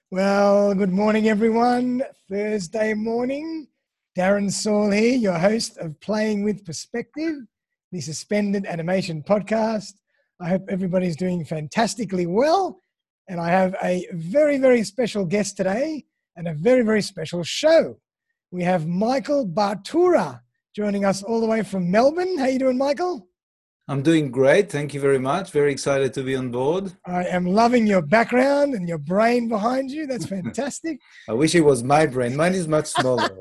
Well, good morning, everyone. Thursday morning. Darren Saul here, your host of Playing with Perspective, the Suspended Animation Podcast. I hope everybody's doing fantastically well. And I have a very, very special guest today and a very, very special show. We have Michael Bartura joining us all the way from Melbourne. How you doing, Michael? I'm doing great. Thank you very much. Very excited to be on board. I am loving your background and your brain behind you. That's fantastic. I wish it was my brain. Mine is much smaller.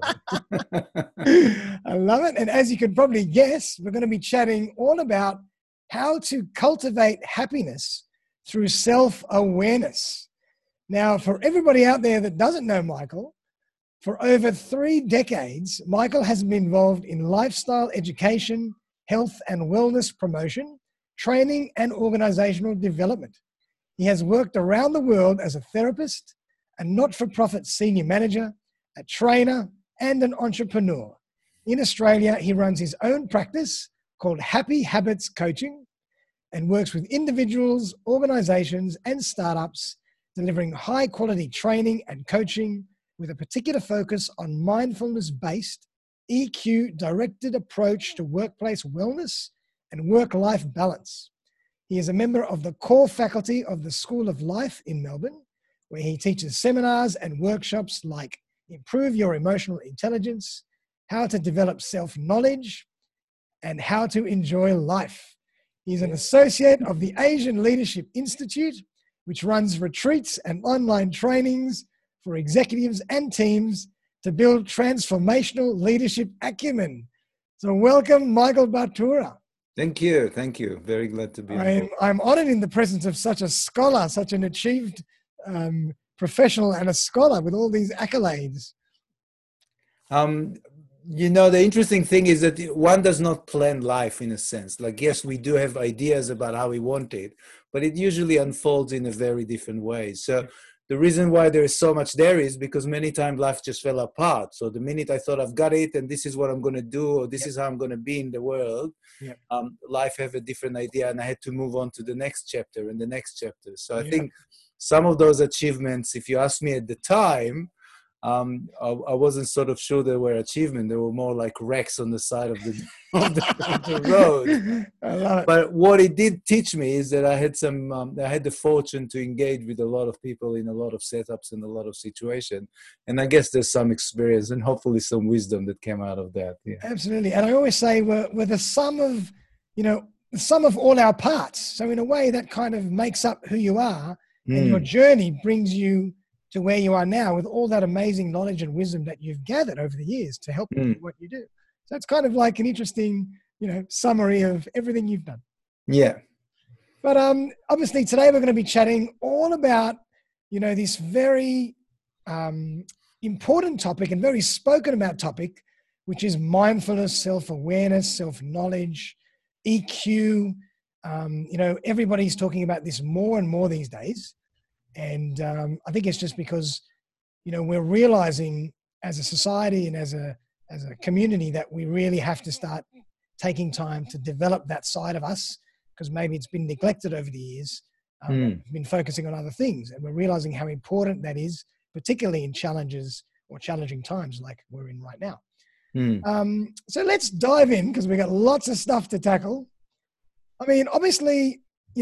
I love it. And as you can probably guess, we're going to be chatting all about how to cultivate happiness through self-awareness. Now, for everybody out there that doesn't know Michael, for over 3 decades, Michael has been involved in lifestyle education, health and wellness promotion, training, and organizational development. He has worked around the world as a therapist, a not-for-profit senior manager, a trainer, and an entrepreneur. In Australia, he runs his own practice called Happy Habits Coaching and works with individuals, organizations, and startups, delivering high-quality training and coaching with a particular focus on mindfulness-based EQ-directed approach to workplace wellness and work-life balance. He is a member of the core faculty of the School of Life in Melbourne, where he teaches seminars and workshops like Improve Your Emotional Intelligence, How to Develop Self-Knowledge, and How to Enjoy Life. He's an associate of the Asian Leadership Institute, which runs retreats and online trainings for executives and teams to build transformational leadership acumen. So welcome, Michael Bartura. Thank you. Thank you. Very glad to be here. I'm honored in the presence of such a scholar, such an achieved professional and a scholar with all these accolades. The interesting thing is that one does not plan life in a sense. Like, yes, we do have ideas about how we want it, but it usually unfolds in a very different way. So the reason why there is so much there is because many times life just fell apart. So the minute I thought I've got it and this is what I'm going to do, or this is how I'm going to be in the world, life have a different idea, and I had to move on to the next chapter and the next chapter. So I think some of those achievements, if you ask me at the time, I wasn't sort of sure they were achievement. They were more like wrecks on the side of the road. I love it. But what it did teach me is that I had I had the fortune to engage with a lot of people in a lot of setups and a lot of situations. And I guess there's some experience and hopefully some wisdom that came out of that. Yeah. Absolutely. And I always say we're the sum of, the sum of all our parts. So in a way that kind of makes up who you are, and your journey brings you to where you are now with all that amazing knowledge and wisdom that you've gathered over the years to help you do what you do. So it's kind of like an interesting, summary of everything you've done. Yeah. But obviously today we're going to be chatting all about, this very important topic and very spoken about topic, which is mindfulness, self-awareness, self-knowledge, EQ. Everybody's talking about this more and more these days. And I think it's just because, we're realizing as a society and as a community that we really have to start taking time to develop that side of us, because maybe it's been neglected over the years. We've been focusing on other things, and we're realizing how important that is, particularly in challenges or challenging times like we're in right now. So let's dive in, because we've got lots of stuff to tackle. I mean, obviously,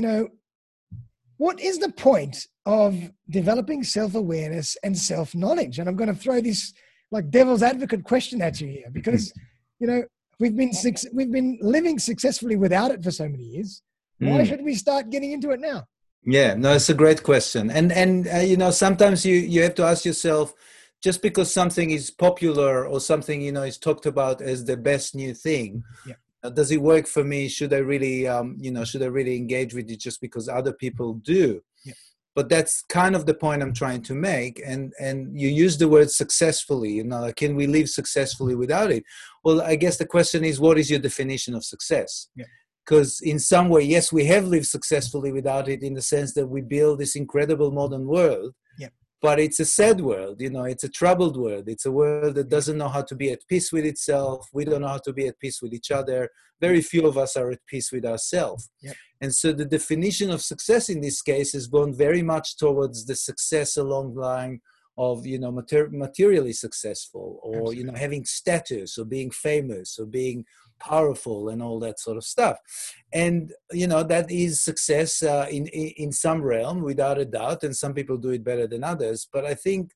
what is the point of developing self-awareness and self-knowledge? And I'm going to throw this like devil's advocate question at you here, because, we've been living successfully without it for so many years. Why should we start getting into it now? Yeah, no, it's a great question. And sometimes you have to ask yourself, just because something is popular or something, is talked about as the best new thing, does it work for me? Should I really, engage with it just because other people do? Yeah. But that's kind of the point I'm trying to make. And you use the word successfully, can we live successfully without it? Well, I guess the question is, what is your definition of success? Yeah. Because in some way, yes, we have lived successfully without it, in the sense that we build this incredible modern world. Yeah. but it's a sad world, it's a troubled world. It's a world that doesn't know how to be at peace with itself. We don't know how to be at peace with each other. Very few of us are at peace with ourselves. Yep. And so the definition of success in this case is gone very much towards the success along the line of, materially successful, or, Absolutely. having status, or being famous, or being powerful, and all that sort of stuff. And that is success in some realm, without a doubt, and some people do it better than others. But I think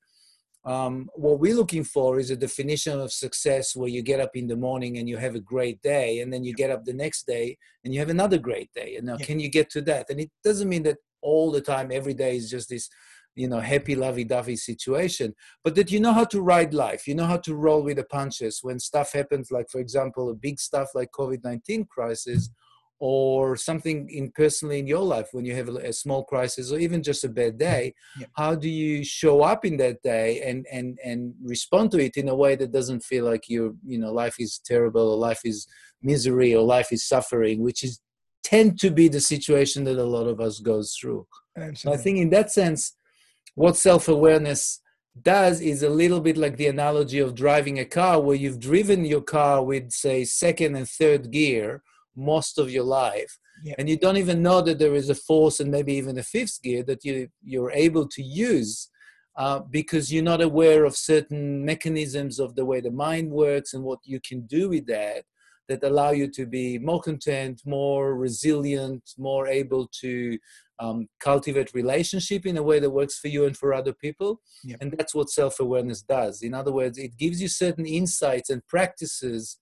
what we're looking for is a definition of success where you get up in the morning and you have a great day, and then you get up the next day and you have another great day. And now, can you get to that? And it doesn't mean that all the time, every day is just this happy, lovey-dovey situation, but that you know how to ride life, you know how to roll with the punches when stuff happens, like, for example, a big stuff like COVID-19 crisis, or something personally in your life when you have a small crisis, or even just a bad day. How do you show up in that day and respond to it in a way that doesn't feel like life is terrible, or life is misery, or life is suffering, which tend to be the situation that a lot of us goes through. So I think in that sense, what self-awareness does is a little bit like the analogy of driving a car, where you've driven your car with, say, second and third gear most of your life, and you don't even know that there is a fourth and maybe even a fifth gear that you're able to use, because you're not aware of certain mechanisms of the way the mind works and what you can do with that allow you to be more content, more resilient, more able to cultivate relationship in a way that works for you and for other people. And that's what self-awareness does. In other words, it gives you certain insights and practices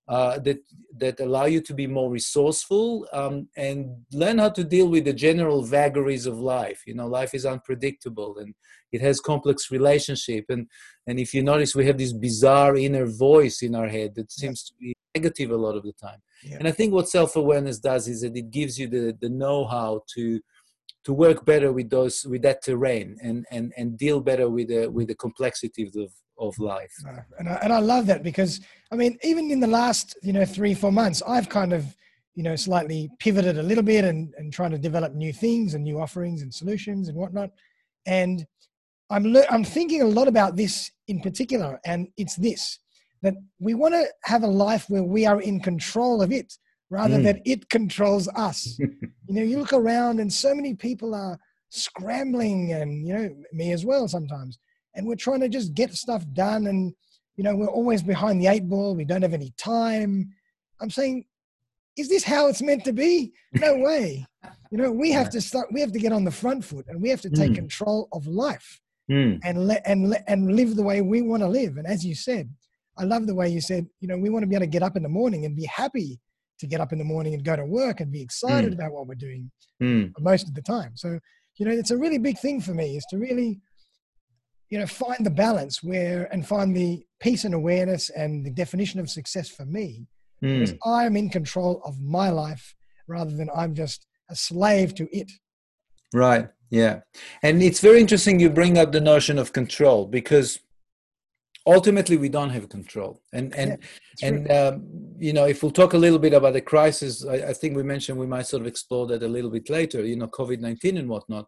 that allow you to be more resourceful, and learn how to deal with the general vagaries of life. Life is unpredictable, and it has complex relationship. And if you notice, we have this bizarre inner voice in our head that seems to be negative a lot of the time. And I think what self-awareness does is that it gives you the know-how to work better with that terrain, and deal better with the complexities of life. And I love that, because even in the last 3-4 months, I've kind of slightly pivoted a little bit and trying to develop new things and new offerings and solutions and whatnot. And I'm thinking a lot about this in particular, and it's this, that we want to have a life where we are in control of it rather than it controls us. You look around and so many people are scrambling, and me as well sometimes, and we're trying to just get stuff done, and we're always behind the 8 ball. We don't have any time. I'm saying, is this how it's meant to be? No way. We have to get on the front foot, and we have to take control of life and live the way we want to live. And as you said, I love the way you said, we want to be able to get up in the morning and be happy to get up in the morning and go to work and be excited about what we're doing most of the time. So, it's a really big thing for me, is to really, find the balance and find the peace and awareness and the definition of success for me, because I'm in control of my life rather than I'm just a slave to it. Right. Yeah. And it's very interesting you bring up the notion of control, because ultimately we don't have control. And if we'll talk a little bit about the crisis, I think we mentioned we might sort of explore that a little bit later, COVID-19 and whatnot.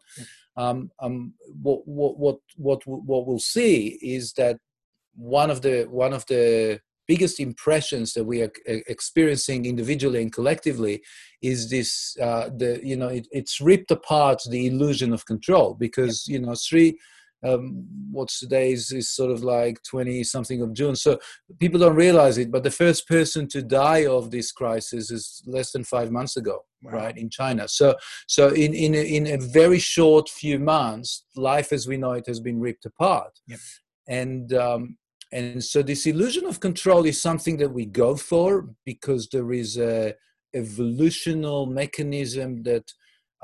What we'll see is that one of the biggest impressions that we are experiencing individually and collectively is this, it's ripped apart the illusion of control, because, what's today is sort of like 20 something of June. So people don't realize it, but the first person to die of this crisis is less than 5 months ago, right, in China. So in a very short few months, life as we know it has been ripped apart. And so this illusion of control is something that we go for because there is a evolutional mechanism that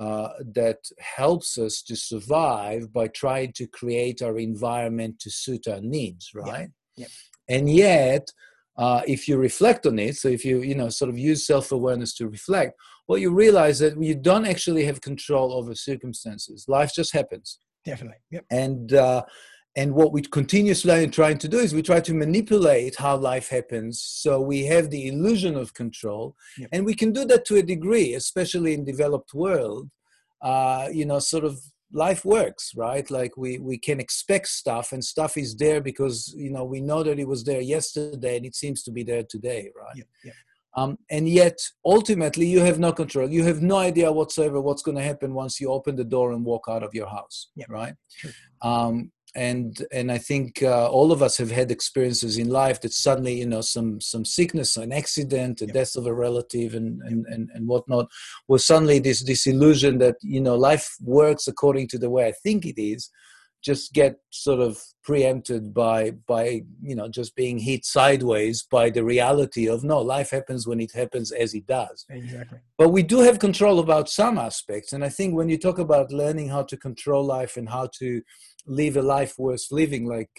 helps us to survive by trying to create our environment to suit our needs, right? And yet, if you reflect on it, so if you sort of use self-awareness to reflect, well, you realize that you don't actually have control over circumstances. Life just happens. Definitely. And what we continuously trying to do is we try to manipulate how life happens, so we have the illusion of control. And we can do that to a degree, especially in developed world, sort of life works, right? Like we can expect stuff, and stuff is there because, we know that it was there yesterday and it seems to be there today, right? Yeah. And yet, ultimately, you have no control. You have no idea whatsoever what's going to happen once you open the door and walk out of your house, right? True. And I think all of us have had experiences in life that suddenly, some sickness, an accident, a death of a relative, and whatnot, was suddenly this illusion that life works according to the way I think it is, just get sort of preempted by just being hit sideways by the reality of, no, life happens when it happens as it does. Exactly. But we do have control about some aspects. And I think when you talk about learning how to control life and how to live a life worth living, like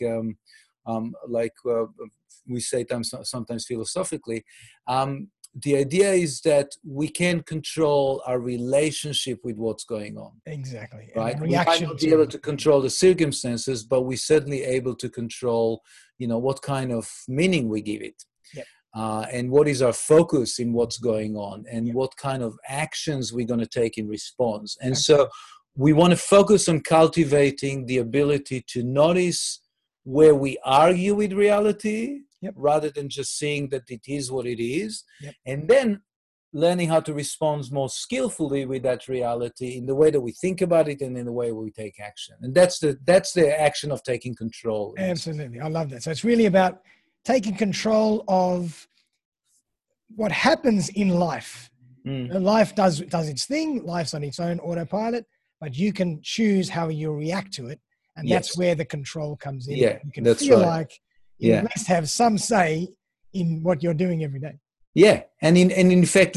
we say sometimes philosophically, the idea is that we can control our relationship with what's going on. Exactly. Right. We might not be able to control the circumstances, but we're certainly able to control, what kind of meaning we give it. Yep. And what is our focus in what's going on, and what kind of actions we're going to take in response. And so we want to focus on cultivating the ability to notice where we argue with reality, rather than just seeing that it is what it is, and then learning how to respond more skillfully with that reality in the way that we think about it and in the way we take action. And that's the action of taking control. Absolutely. I love that. So it's really about taking control of what happens in life. Life does its thing. Life's on its own autopilot, but you can choose how you react to it. And that's where the control comes in. Yeah, you can feel like you at least have some say in what you're doing every day. Yeah, and in fact,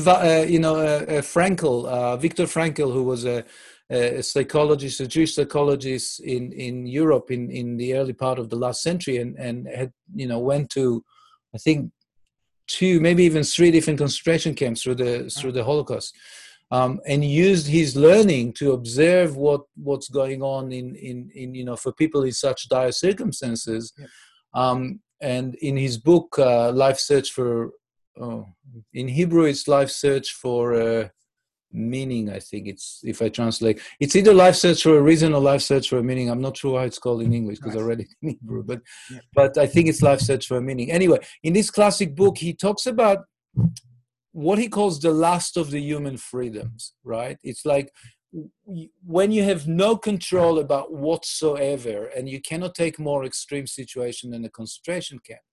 Frankl, Viktor Frankl, who was a psychologist, a Jewish psychologist in Europe in the early part of the last century, and had went to, I think, 2, maybe even 3 different concentration camps through the Holocaust, and used his learning to observe what's going on in for people in such dire circumstances, and in his book, Life Search for. In Hebrew, it's Life Search for Meaning. I think if I translate, it's either Life Search for a Reason or Life Search for a Meaning. I'm not sure how it's called in English because I read it in Hebrew, but I think it's Life Search for a Meaning. Anyway, in this classic book, he talks about what he calls the last of the human freedoms, right? It's like when you have no control about whatsoever, and you cannot take more extreme situation than a concentration camp.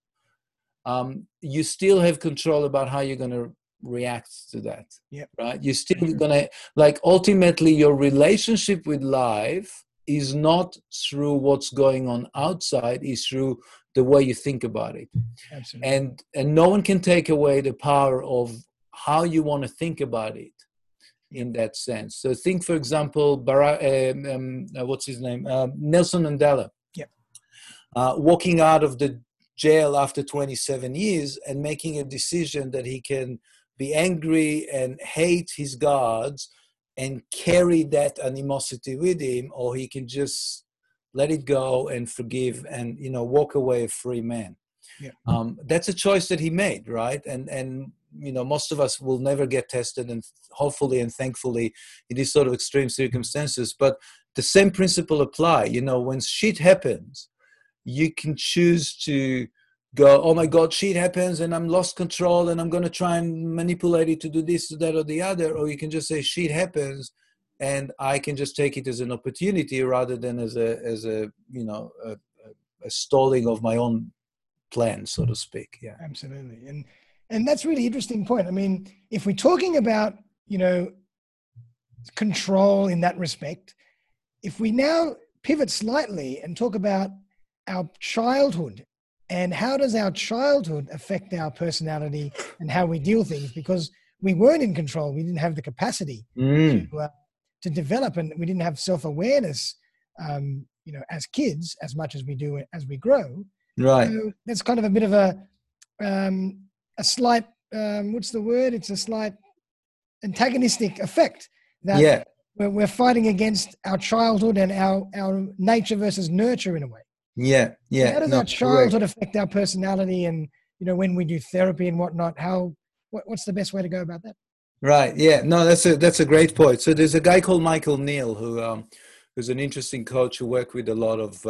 You still have control about how you're going to react to that, right? You're still going to, ultimately your relationship with life is not through what's going on outside, is through the way you think about it. Absolutely. And no one can take away the power of how you want to think about it in that sense. So think, for example, what's his name? Nelson Mandela. Walking out of the jail after 27 years and making a decision that he can be angry and hate his guards and carry that animosity with him, or he can just let it go and forgive and walk away a free man. That's a choice that he made, right? And most of us will never get tested, and hopefully and thankfully in these sort of extreme circumstances, but the same principle apply. When shit happens, you can choose to go, oh my God, shit happens and I'm lost control and I'm going to try and manipulate it to do this, that, or the other. Or you can just say shit happens and I can just take it as an opportunity rather than as a stalling of my own plan, so to speak. Yeah, absolutely. And that's really interesting point. I mean, if we're talking about, control in that respect, if we now pivot slightly and talk about our childhood, and how does our childhood affect our personality and how we deal things? Because we weren't in control. We didn't have the capacity to develop, and we didn't have self-awareness, as kids, as much as we do as we grow. Right. So that's kind of a bit of a slight, what's the word? It's a slight antagonistic effect that we're fighting against our childhood and our nature versus nurture in a way. Yeah. So how does our childhood affect our personality, and when we do therapy and whatnot? What's the best way to go about that? Right. Yeah. No, that's a great point. So there's a guy called Michael Neal who who's an interesting coach who worked with a lot of,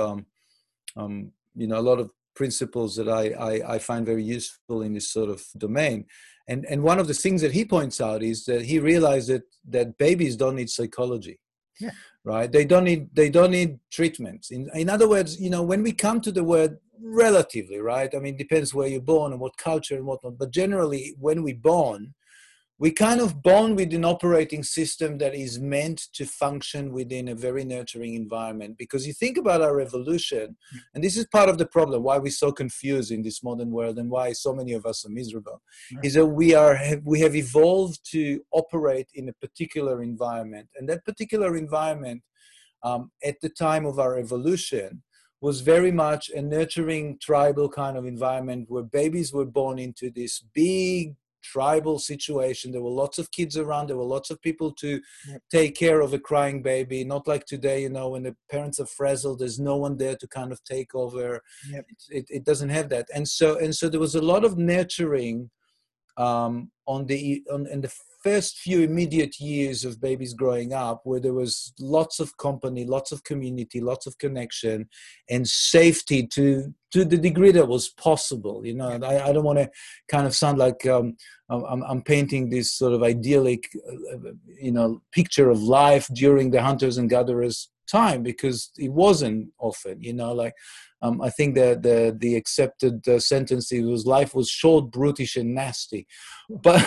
a lot of principles that I find very useful in this sort of domain. And one of the things that he points out is that he realized that babies don't need psychology. Yeah. Right? They don't need treatments. In other words, when we come to the word relatively, right? I mean, it depends where you're born and what culture and whatnot. But generally, when we're born, we kind of born with an operating system that is meant to function within a very nurturing environment. Because you think about our evolution, and this is part of the problem, why we're so confused in this modern world and why so many of us are miserable, is that we have evolved to operate in a particular environment. And that particular environment, at the time of our evolution, was very much a nurturing tribal kind of environment where babies were born into this big tribal situation. There were lots of kids around. There were lots of people to take care of a crying baby. Not like today, when the parents are frazzled, there's no one there to kind of take over. Yep. It doesn't have that. And so there was a lot of nurturing in the first few immediate years of babies growing up, where there was lots of company, lots of community, lots of connection and safety to the degree that was possible. I don't want to kind of sound like I'm painting this sort of idyllic, picture of life during the hunters and gatherers time, because it wasn't often, I think that the accepted sentence was life was short, brutish, and nasty, but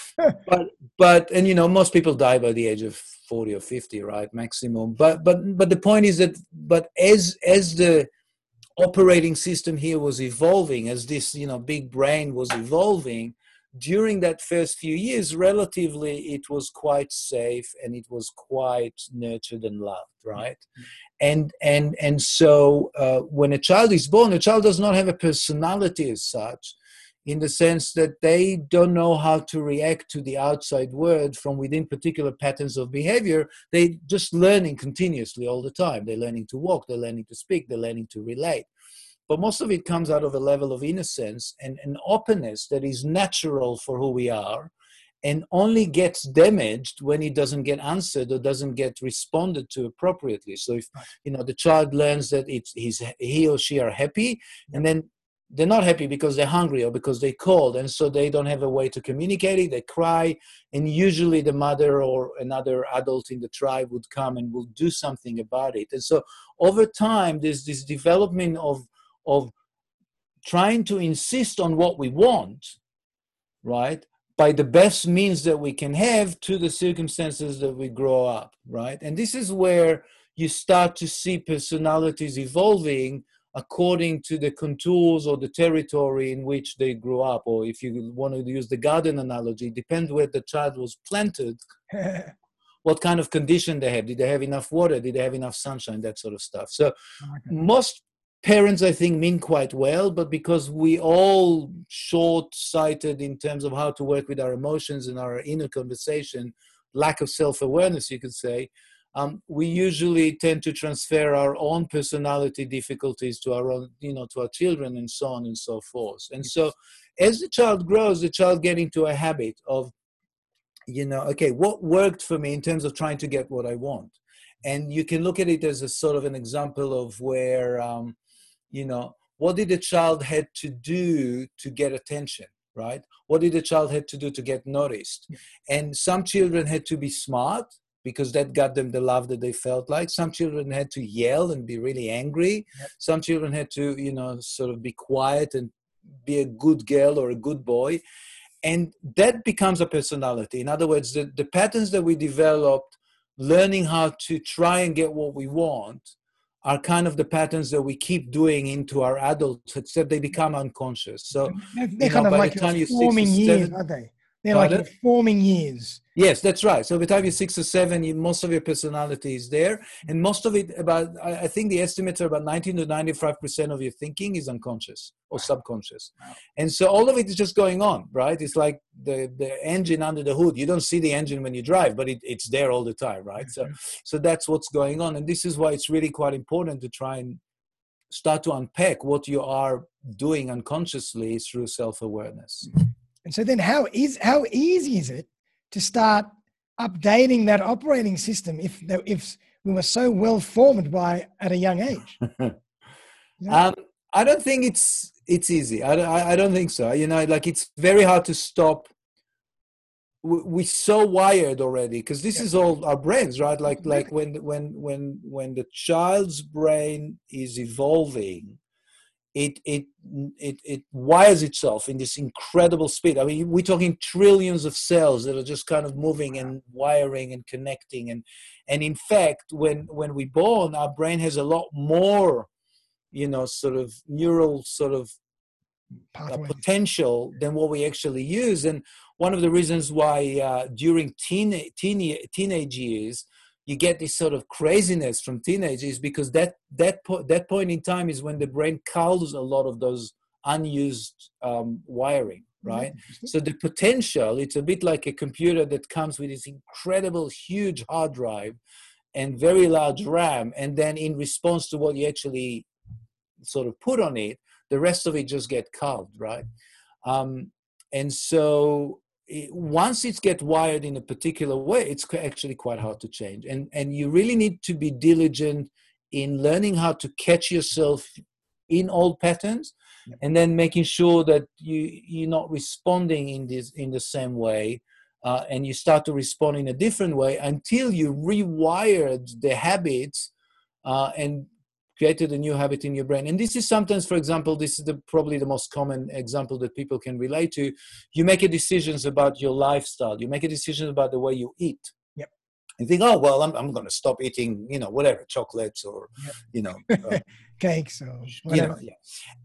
most people die by the age of 40 or 50, right, maximum. But the point is that as the operating system here was evolving, as this big brain was evolving, during that first few years, relatively, it was quite safe and it was quite nurtured and loved, right? And so when a child is born, a child does not have a personality as such, in the sense that they don't know how to react to the outside world from within particular patterns of behavior. They're just learning continuously all the time. They're learning to walk, they're learning to speak, they're learning to relate. But most of it comes out of a level of innocence and an openness that is natural for who we are, and only gets damaged when it doesn't get answered or doesn't get responded to appropriately. So if the child learns that he or she are happy, and then they're not happy because they're hungry or because they're cold, and so they don't have a way to communicate it, they cry, and usually the mother or another adult in the tribe would come and will do something about it. And so over time, there's this development of trying to insist on what we want, right, by the best means that we can have to the circumstances that we grow up, right? And this is where you start to see personalities evolving according to the contours or the territory in which they grew up. Or if you want to use the garden analogy, depends where the child was planted, what kind of condition they have. Did they have enough water? Did they have enough sunshine? That sort of stuff. So most parents, I think, mean quite well, but because we all short-sighted in terms of how to work with our emotions and our inner conversation, lack of self-awareness, you could say, we usually tend to transfer our own personality difficulties to our own, to our children, and so on and so forth. And so as the child grows, the child gets into a habit of, okay, what worked for me in terms of trying to get what I want? And you can look at it as a sort of an example of where, what did the child had to do to get attention, right? What did the child had to do to get noticed? And some children had to be smart because that got them the love that they felt like. Some children had to yell and be really angry. Some children had to, sort of be quiet and be a good girl or a good boy. And that becomes a personality. In other words, the patterns that we developed learning how to try and get what we want are kind of the patterns that we keep doing into our adults, except they become unconscious. So they're kind of like your forming years, aren't they? They're like your forming years. Yes, that's right. So by the time you're 6 or 7, most of your personality is there. And most of it, I think the estimates are about 19 to 95% of your thinking is unconscious or subconscious. And so all of it is just going on, right? It's like the engine under the hood. You don't see the engine when you drive, but it's there all the time, right? So that's what's going on. And this is why it's really quite important to try and start to unpack what you are doing unconsciously through self-awareness. And so then how easy is it to start updating that operating system if we were so well formed by at a young age. Yeah. I don't think it's easy. I don't think so. You know, like it's very hard to stop. We're so wired already because this is all our brains, right? Like when the child's brain is evolving, it wires itself in this incredible speed. I mean, we're talking trillions of cells that are just kind of moving and wiring and connecting, and in fact, when we're born, our brain has a lot more, you know, sort of neural sort of potential than what we actually use. And one of the reasons why during teenage years you get this sort of craziness from teenagers, because that point in time is when the brain culls a lot of those unused wiring, right? So the potential, it's a bit like a computer that comes with this incredible huge hard drive and very large RAM, and then in response to what you actually sort of put on it, the rest of it just get culled, right? And so once it gets wired in a particular way, it's actually quite hard to change. And you really need to be diligent in learning how to catch yourself in old patterns, and then making sure that you're not responding in the same way, and you start to respond in a different way until you rewired the habits and created a new habit in your brain. And this is sometimes, for example, this is probably the most common example that people can relate to. You make a decisions about your lifestyle. You make a decision about the way you eat. Yep. You think, oh, well, I'm going to stop eating, you know, whatever, chocolates or, you know, cakes or whatever. You know,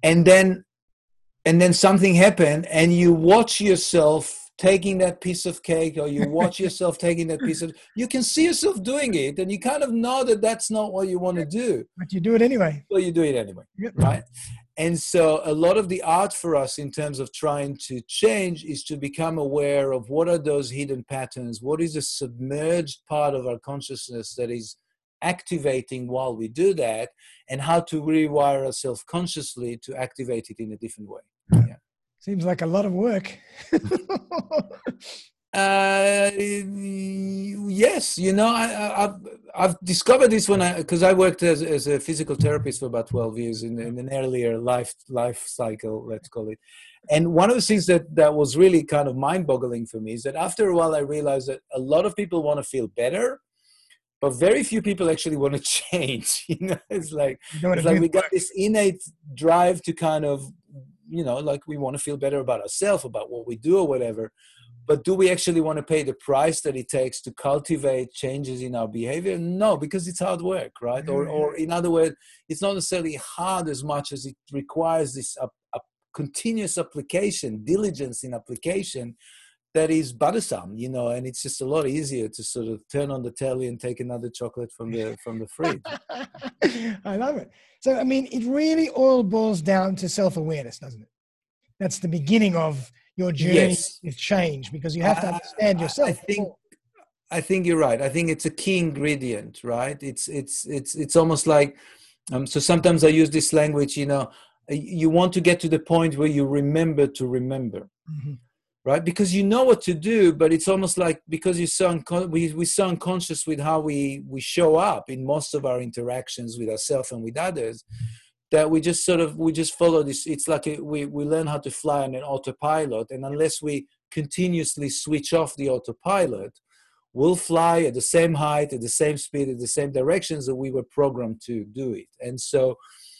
and then something happened, and you watch yourself taking that piece of cake, or you watch yourself taking that piece of, you can see yourself doing it, and you kind of know that that's not what you want to do. But you do it anyway. Well, you do it anyway, right? And so a lot of the art for us in terms of trying to change is to become aware of what are those hidden patterns, what is the submerged part of our consciousness that is activating while we do that, and how to rewire ourselves consciously to activate it in a different way. Yeah. Seems like a lot of work. Yes, you know, I've discovered this because I worked as a physical therapist for about 12 years in an earlier life cycle, let's call it. And one of the things that was really kind of mind-boggling for me is that after a while I realized that a lot of people want to feel better, but very few people actually want to change. You know, it's like we got this innate drive to kind of, you know, like we want to feel better about ourselves, about what we do or whatever. But do we actually want to pay the price that it takes to cultivate changes in our behavior? No, because it's hard work, right? Or in other words, it's not necessarily hard as much as it requires this a continuous application, diligence in application that is bothersome, you know, and it's just a lot easier to sort of turn on the telly and take another chocolate from the fridge. I love it. So, I mean, it really all boils down to self-awareness, doesn't it? That's the beginning of your journey with change, because you have to understand yourself. I think you're right. I think it's a key ingredient, right? It's almost like, so sometimes I use this language, you know, you want to get to the point where you remember to remember. Mm-hmm. Right? Because you know what to do, but it's almost like, because we're so unconscious with how we show up in most of our interactions with ourselves and with others, that we just follow this. It's like we learn how to fly on an autopilot, and unless we continuously switch off the autopilot, we'll fly at the same height, at the same speed, at the same directions that we were programmed to do it. And so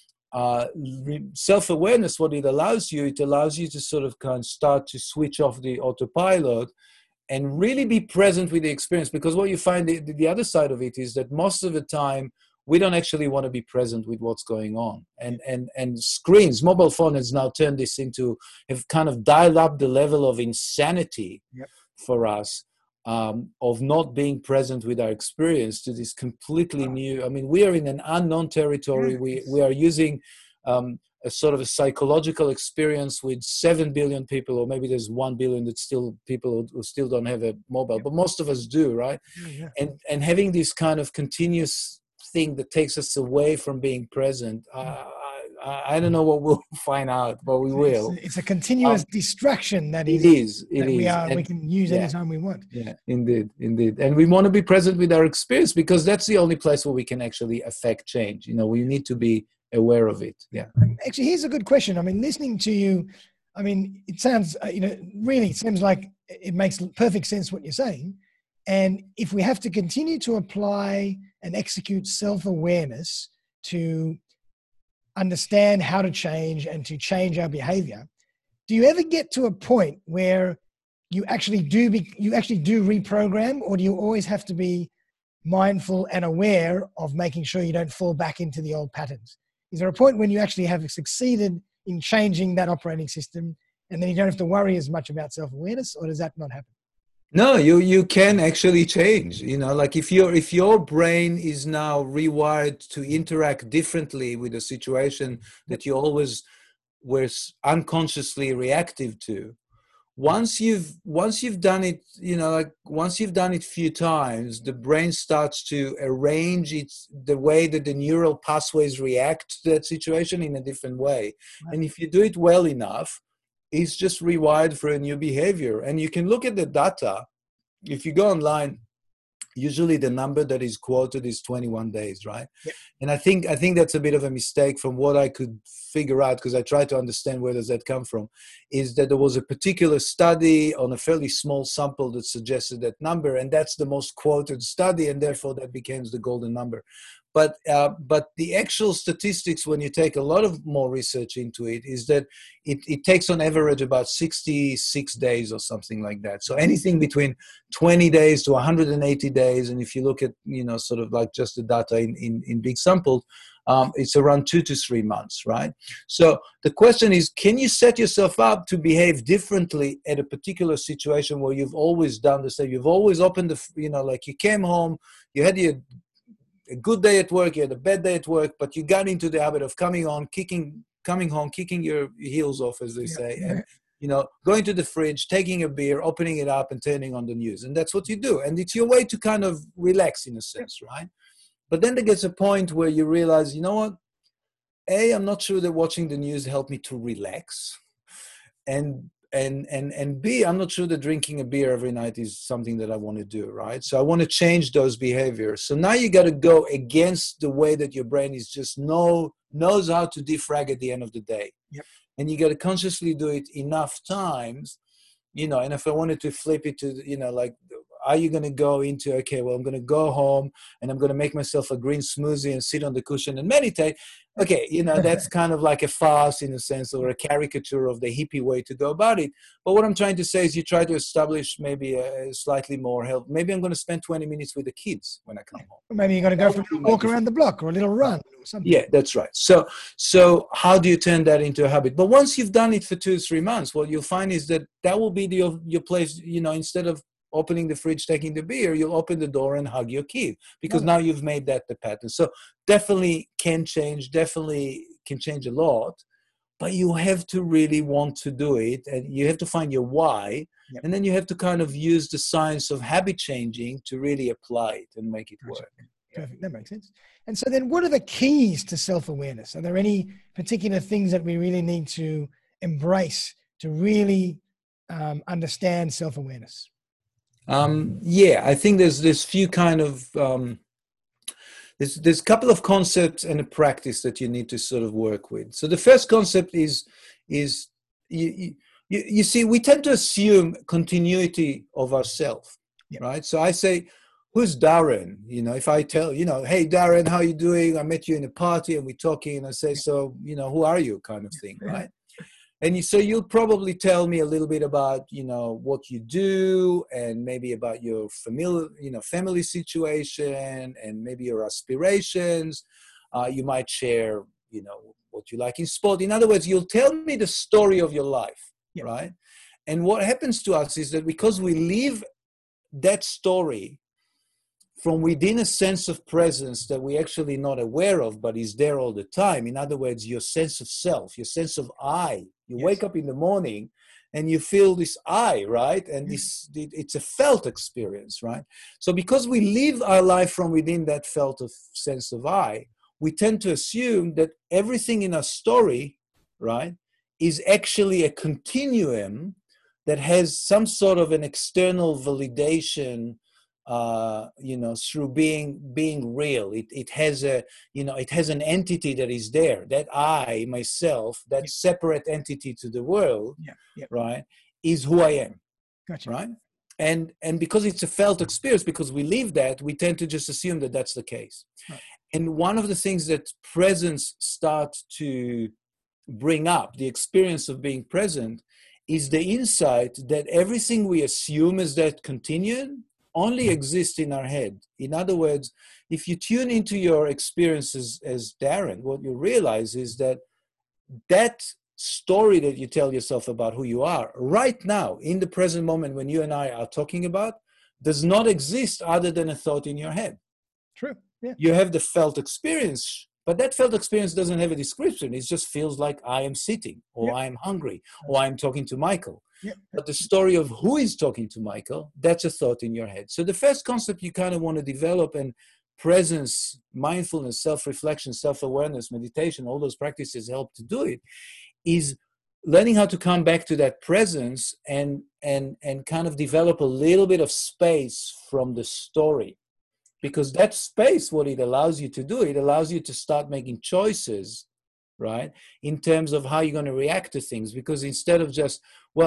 self-awareness, what it allows you to sort of kind of start to switch off the autopilot and really be present with the experience. Because what you find, the other side of it is that most of the time we don't actually want to be present with what's going on. And screens, mobile phone has now turned this into, have kind of dialed up the level of insanity for us, of not being present with our experience to this completely new. I mean, we are in an unknown territory. We are using a sort of a psychological experience with 7 billion people, or maybe there's 1 billion that still people who still don't have a mobile, but most of us do, right? And having this kind of continuous thing that takes us away from being present, I don't know what we'll find out, but we will. It's a continuous distraction that It is. we can use yeah, anytime we want. Yeah, indeed. And we want to be present with our experience, because that's the only place where we can actually affect change. We need to be aware of it. Yeah. Actually, here's a good question. I mean, listening to you, I mean, it sounds, really seems like it makes perfect sense what you're saying. And if we have to continue to apply and execute self-awareness to understand how to change and to change our behavior, do you ever get to a point where you actually do reprogram, or do you always have to be mindful and aware of making sure you don't fall back into the old patterns? Is there a point when you actually have succeeded in changing that operating system, and then you don't have to worry as much about self-awareness, or does that not happen? No, you can actually change. Like if your brain is now rewired to interact differently with a situation that you always were unconsciously reactive to, once you've done it, once you've done it a few times, the brain starts to arrange the way that the neural pathways react to that situation in a different way. Right. And if you do it well enough, it's just rewired for a new behavior. And you can look at the data. If you go online, usually the number that is quoted is 21 days, right? Yep. And I think that's a bit of a mistake from what I could figure out, because I tried to understand where does that come from, is that there was a particular study on a fairly small sample that suggested that number, and that's the most quoted study, and therefore that becomes the golden number. But the actual statistics, when you take a lot of more research into it, is that it takes on average about 66 days or something like that. So anything between 20 days to 180 days. And if you look at, sort of like just the data in big samples, it's around 2 to 3 months, right? So the question is, can you set yourself up to behave differently at a particular situation where you've always done the same? You've always opened like you came home, you had a good day at work, you had a bad day at work, but you got into the habit of coming home, kicking your heels off, as they say, and going to the fridge, taking a beer, opening it up, and turning on the news. And that's what you do. And it's your way to kind of relax, in a sense, right? But then there gets a point where you realize, you know what? A, I'm not sure that watching the news helped me to relax. And B, I'm not sure that drinking a beer every night is something that I want to do, right? So I want to change those behaviors. So now you got to go against the way that your brain is just knows how to defrag at the end of the day. Yep. And you got to consciously do it enough times, and if I wanted to flip it to, like, are you going to go into, okay, well, I'm going to go home and I'm going to make myself a green smoothie and sit on the cushion and meditate. Okay, that's kind of like a farce, in a sense, or a caricature of the hippie way to go about it. But what I'm trying to say is you try to establish maybe a slightly more health. Maybe I'm going to spend 20 minutes with the kids when I come home. Maybe you're going to go for a walk around the block or a little run or something. Yeah, that's right. So how do you turn that into a habit? But once you've done it for 2 or 3 months, what you'll find is that will be your place, instead of opening the fridge, taking the beer, you'll open the door and hug your kid, because now you've made that the pattern. So definitely can change a lot, but you have to really want to do it, and you have to find your why. Yep. And then you have to kind of use the science of habit changing to really apply it and make it work. Perfect. That makes sense. And so then what are the keys to self-awareness? Are there any particular things that we really need to embrace to really understand self-awareness? I think there's few kind of there's a couple of concepts and a practice that you need to sort of work with. So the first concept is you see, we tend to assume continuity of ourselves, yep. Right? So I say, who's Darren? If I tell, hey, Darren, how you doing? I met you in a party and we're talking, and I say, so, who are you, kind of thing, right? And so you'll probably tell me a little bit about, what you do, and maybe about your family situation, and maybe your aspirations. You might share, what you like in sport. In other words, you'll tell me the story of your life, yep. Right? And what happens to us is that because we live that story from within a sense of presence that we're actually not aware of, but is there all the time. In other words, your sense of self, your sense of I. You yes. Wake up in the morning and you feel this I, right? And it's a felt experience, right? So because we live our life from within that felt of sense of I, we tend to assume that everything in our story, right, is actually a continuum that has some sort of an external validation, through being real. It has it has an entity that is there, that I, myself, that separate entity to the world, right, is who I am. Gotcha. Right? And because it's a felt experience, because we live that, we tend to just assume that that's the case. Right. And one of the things that presence starts to bring up, the experience of being present, is the insight that everything we assume is that continuum only exists in our head. In other words, if you tune into your experiences as Darren, what you realize is that story that you tell yourself about who you are right now, in the present moment when you and I are talking about, does not exist other than a thought in your head. True. Yeah. You have the felt experience, but that felt experience doesn't have a description. It just feels like I am sitting, or I am hungry, or I'm talking to Michael. Yeah. But the story of who is talking to Michael, that's a thought in your head. So the first concept you kind of want to develop, and presence, mindfulness, self-reflection, self-awareness, meditation, all those practices help to do it, is learning how to come back to that presence and kind of develop a little bit of space from the story. Because that space, what it allows you to do, it allows you to start making choices, right, in terms of how you're going to react to things. Because instead of just,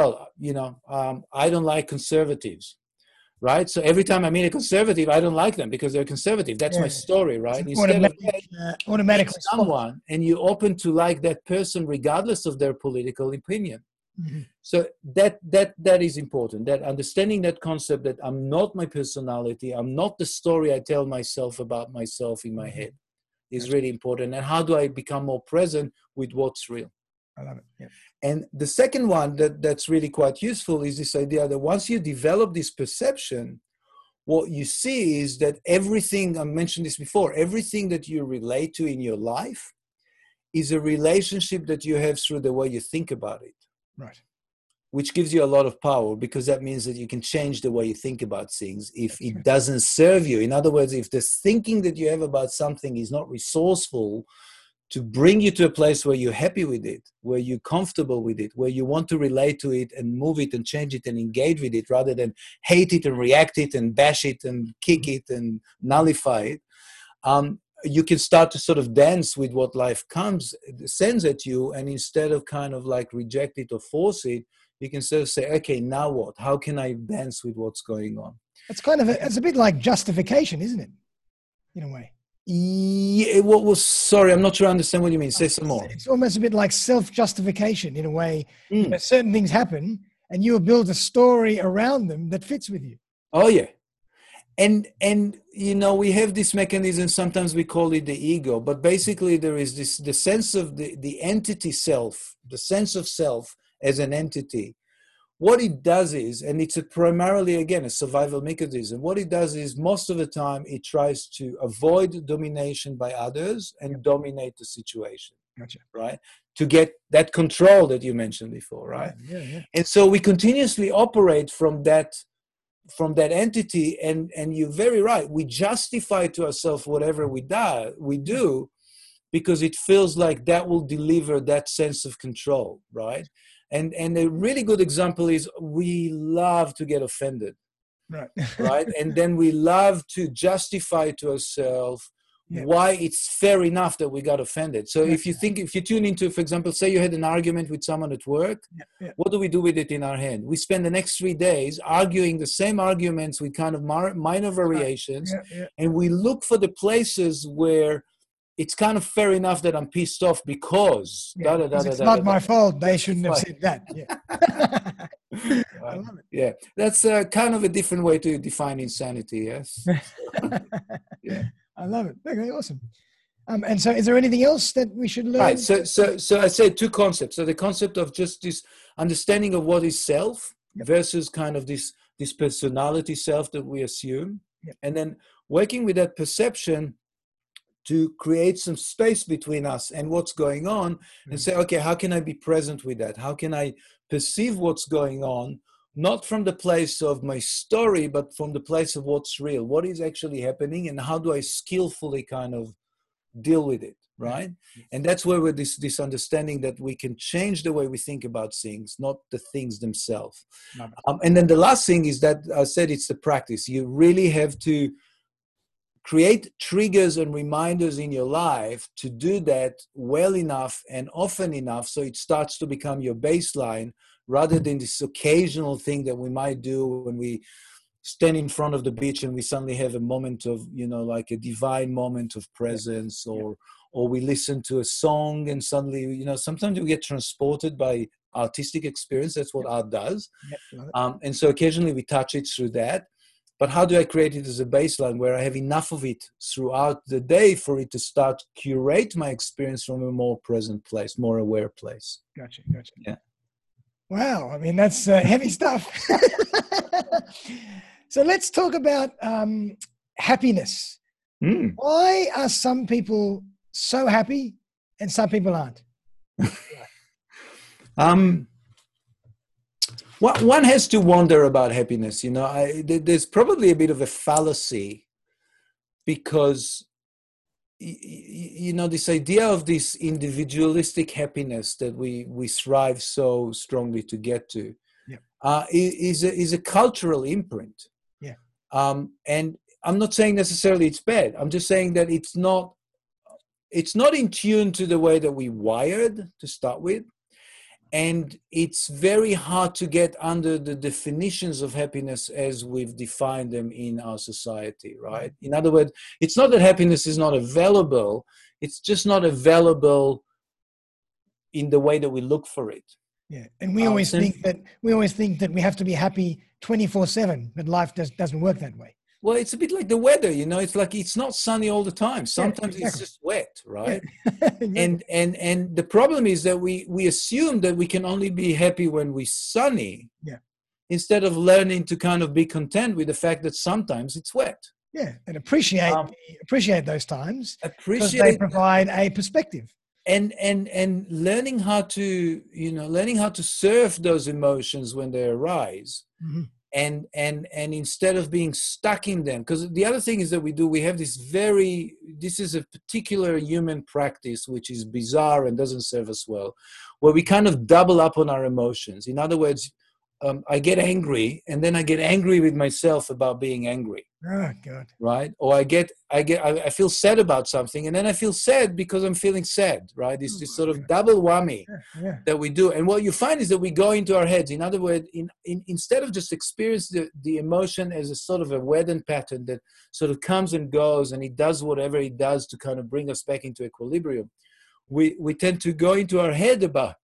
I don't like conservatives, right? So every time I meet a conservative, I don't like them because they're conservative. That's my story, right? Instead of automatically someone, and you're open to like that person regardless of their political opinion. Mm-hmm. So that is important. That understanding that concept that I'm not my personality, I'm not the story I tell myself about myself in my head, is really important. And how do I become more present with what's real? I love it. Yeah. And the second one that's really quite useful is this idea that once you develop this perception, what you see is that everything, I mentioned this before, everything that you relate to in your life is a relationship that you have through the way you think about it. Right. Which gives you a lot of power, because that means that you can change the way you think about things if it doesn't serve you. In other words, if the thinking that you have about something is not resourceful to bring you to a place where you're happy with it, where you're comfortable with it, where you want to relate to it and move it and change it and engage with it, rather than hate it and react it and bash it and kick it and nullify it, you can start to sort of dance with what life sends at you. And instead of kind of like reject it or force it, you can sort of say, okay, now what? How can I dance with what's going on? It's it's a bit like justification, isn't it? In a way. Yeah, sorry, I'm not sure I understand what you mean. Say some more. It's almost a bit like self-justification in a way. Certain things happen and you build a story around them that fits with you. Oh, yeah. And we have this mechanism, sometimes we call it the ego, but basically there is the sense of the entity self, the sense of self as an entity. What it does is, and it's primarily, again, a survival mechanism, what it does is most of the time it tries to avoid domination by others and dominate the situation. Gotcha. Right? To get that control that you mentioned before, right? Yeah. And so we continuously operate from that entity, and you're very right. We justify to ourselves whatever we do because it feels like that will deliver that sense of control, right? And a really good example is we love to get offended, right? And then we love to justify to ourselves why it's fair enough that we got offended. So if you tune into, for example, say you had an argument with someone at work, what do we do with it in our head? We spend the next 3 days arguing the same arguments with kind of minor variations, and we look for the places where it's kind of fair enough that I'm pissed off because it's not my fault. They shouldn't have said that. Yeah. I love it. Yeah, that's kind of a different way to define insanity. Yes. Yeah. I love it. Okay, awesome. And so is there anything else that we should learn? Right. So I said 2 concepts. So the concept of just this understanding of what is self versus kind of this personality self that we assume. And then working with that perception to create some space between us and what's going on, and say, okay, how can I be present with that? How can I perceive what's going on, not from the place of my story, but from the place of what's real, what is actually happening, and how do I skillfully kind of deal with it, right? And that's where we're this understanding that we can change the way we think about things, not the things themselves. And then the last thing is that I said it's the practice. You really have to create triggers and reminders in your life to do that well enough and often enough so it starts to become your baseline, rather than this occasional thing that we might do when we stand in front of the beach and we suddenly have a moment of, like a divine moment of presence, or we listen to a song and suddenly, sometimes we get transported by artistic experience. That's what art does. And so occasionally we touch it through that. But how do I create it as a baseline where I have enough of it throughout the day for it to start curate my experience from a more present place, more aware place? Gotcha. Yeah. Wow. I mean, that's heavy stuff. So let's talk about happiness. Why are some people so happy and some people aren't? One has to wonder about happiness. There's probably a bit of a fallacy, because this idea of this individualistic happiness that we strive so strongly to get to is a cultural imprint. And I'm not saying necessarily it's bad. I'm just saying that it's not in tune to the way that we wired to start with. And it's very hard to get under the definitions of happiness as we've defined them in our society, right? In other words, it's not that happiness is not available. It's just not available in the way that we look for it. Yeah, and we always think that we have to be happy 24/7, but life doesn't work that way. Well, it's a bit like the weather, It's like it's not sunny all the time. Sometimes it's just wet, right? And the problem is that we assume that we can only be happy when we're sunny, instead of learning to kind of be content with the fact that sometimes it's wet. Yeah, and appreciate those times, because they provide a perspective. And learning how to surf those emotions when they arise. Mm-hmm. And instead of being stuck in them, because the other thing is that we have this is a particular human practice which is bizarre and doesn't serve us well, where we kind of double up on our emotions. In other words, I get angry, and then I get angry with myself about being angry. Oh God! Right? Or I feel sad about something, and then I feel sad because I'm feeling sad. Right? It's this sort of double whammy that we do. And what you find is that we go into our heads. In other words, instead of just experience the emotion as a sort of a weather pattern that sort of comes and goes, and it does whatever it does to kind of bring us back into equilibrium, we tend to go into our head about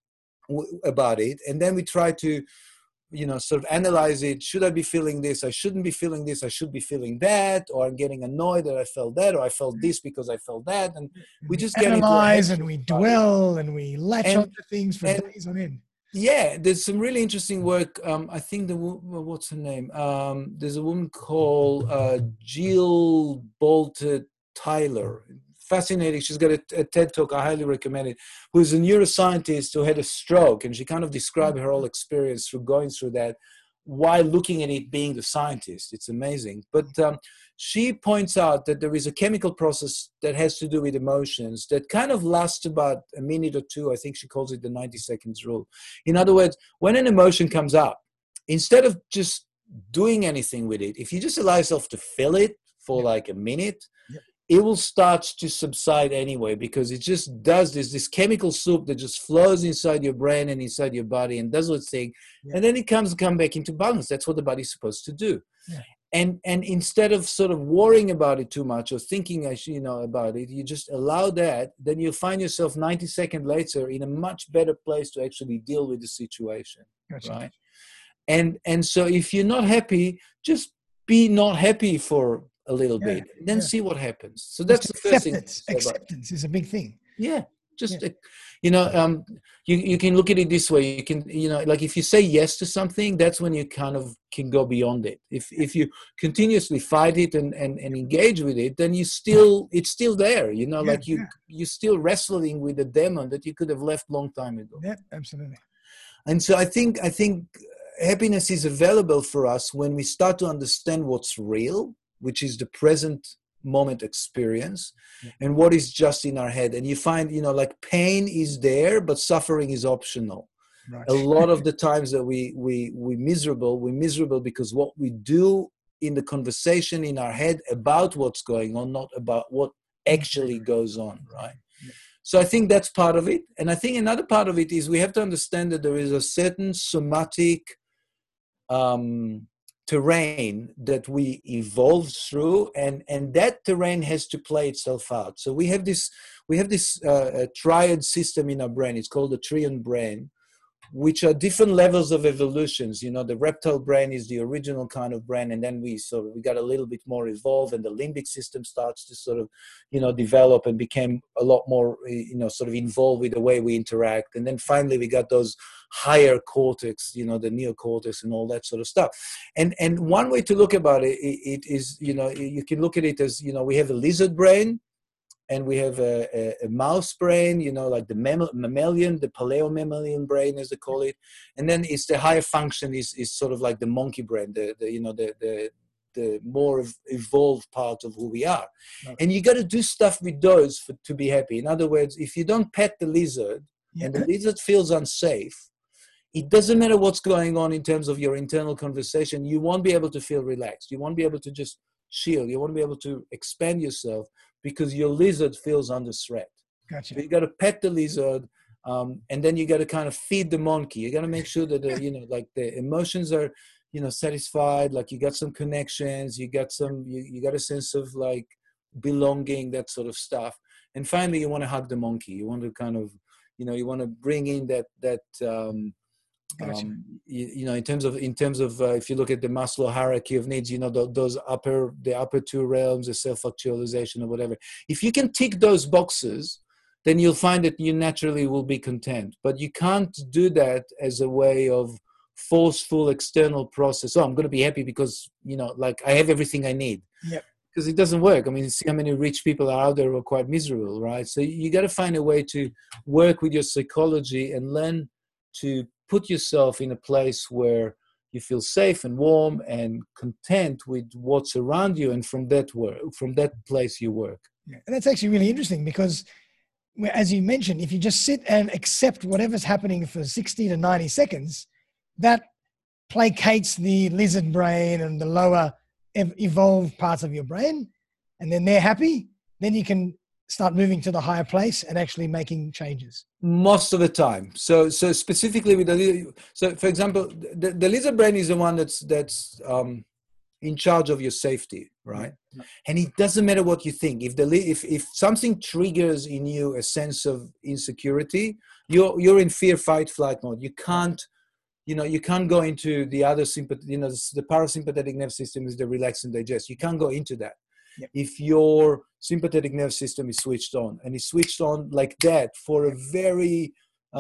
it, and then we try to sort of analyze it. Should I be feeling this? I shouldn't be feeling this. I should be feeling that. Or I'm getting annoyed that I felt that, or I felt this because I felt that. And we just analyze, and we dwell, and we latch onto things for days on end. Yeah, there's some really interesting work. I think what's her name? There's a woman called Jill Bolte Tyler. Fascinating. She's got a TED Talk. I highly recommend it. Who's a neuroscientist who had a stroke, and she kind of described her whole experience through going through that while looking at it being the scientist. It's amazing. But she points out that there is a chemical process that has to do with emotions that kind of lasts about a minute or two. I think she calls it the 90 seconds rule. In other words, when an emotion comes up, instead of just doing anything with it, if you just allow yourself to feel it for like a minute, it will start to subside anyway, because it just does this chemical soup that just flows inside your brain and inside your body and does its thing. And then it come back into balance. That's what the body's supposed to do. And instead of sort of worrying about it too much or thinking about it, you just allow that, then you'll find yourself 90 seconds later in a much better place to actually deal with the situation. Gotcha. Right? And so if you're not happy, just be not happy for a little bit, and then see what happens. So that's the first thing. Acceptance is a big thing. Yeah, just you can look at it this way. You can like if you say yes to something, that's when you kind of can go beyond it. If you continuously fight it and engage with it, then it's still there. Like you're still wrestling with a demon that you could have left long time ago. Yeah, absolutely. And so I think happiness is available for us when we start to understand what's real, which is the present moment experience and what is just in our head. And you find, like pain is there, but suffering is optional. Right. A lot of the times that we're miserable because what we do in the conversation in our head about what's going on, not about what actually goes on, right? So I think that's part of it. And I think another part of it is we have to understand that there is a certain somatic terrain that we evolve through, and that terrain has to play itself out. So we have this triad system in our brain. It's called the triune brain, which are different levels of evolutions. The reptile brain is the original kind of brain, and then we got a little bit more evolved, and the limbic system starts to sort of, develop and became a lot more, sort of involved with the way we interact. And then finally we got those higher cortex, the neocortex and all that sort of stuff. And one way to look about it is, you can look at it as, we have a lizard brain, and we have a mouse brain, like the mammalian, the paleo-mammalian brain, as they call it. And then it's the higher function is sort of like the monkey brain, the more evolved part of who we are. Okay. And you got to do stuff with those to be happy. In other words, if you don't pet the lizard and the lizard feels unsafe, it doesn't matter what's going on in terms of your internal conversation, you won't be able to feel relaxed. You won't be able to just chill. You won't be able to expand yourself, because your lizard feels under threat. Gotcha. So you got to pet the lizard, and then you got to kind of feed the monkey. You got to make sure that like the emotions are, satisfied. Like you got some connections, you got a sense of like belonging, that sort of stuff. And finally, you want to hug the monkey. You want to kind of, you want to bring in that. Gotcha. In terms of if you look at the Maslow hierarchy of needs, the upper two realms, the self-actualization or whatever. If you can tick those boxes, then you'll find that you naturally will be content. But you can't do that as a way of forceful external process. Oh, I'm going to be happy because like I have everything I need. Yep. Because it doesn't work. I mean, see how many rich people are out there who are quite miserable, right? So you got to find a way to work with your psychology and learn to put yourself in a place where you feel safe and warm and content with what's around you, and from that place you work. Yeah. And that's actually really interesting, because as you mentioned, if you just sit and accept whatever's happening for 60 to 90 seconds, that placates the lizard brain and the lower evolved parts of your brain, and then they're happy, then you can start moving to the higher place and actually making changes. Most of the time. So specifically with for example, the lizard brain is the one that's in charge of your safety, right? Mm-hmm. And it doesn't matter what you think. If something triggers in you a sense of insecurity, you're in fear, fight, flight mode. You can't go into the other sympathetic, the parasympathetic nervous system is the relax and digest. You can't go into that. Yep. If your sympathetic nervous system is switched on, and it's switched on like that for a very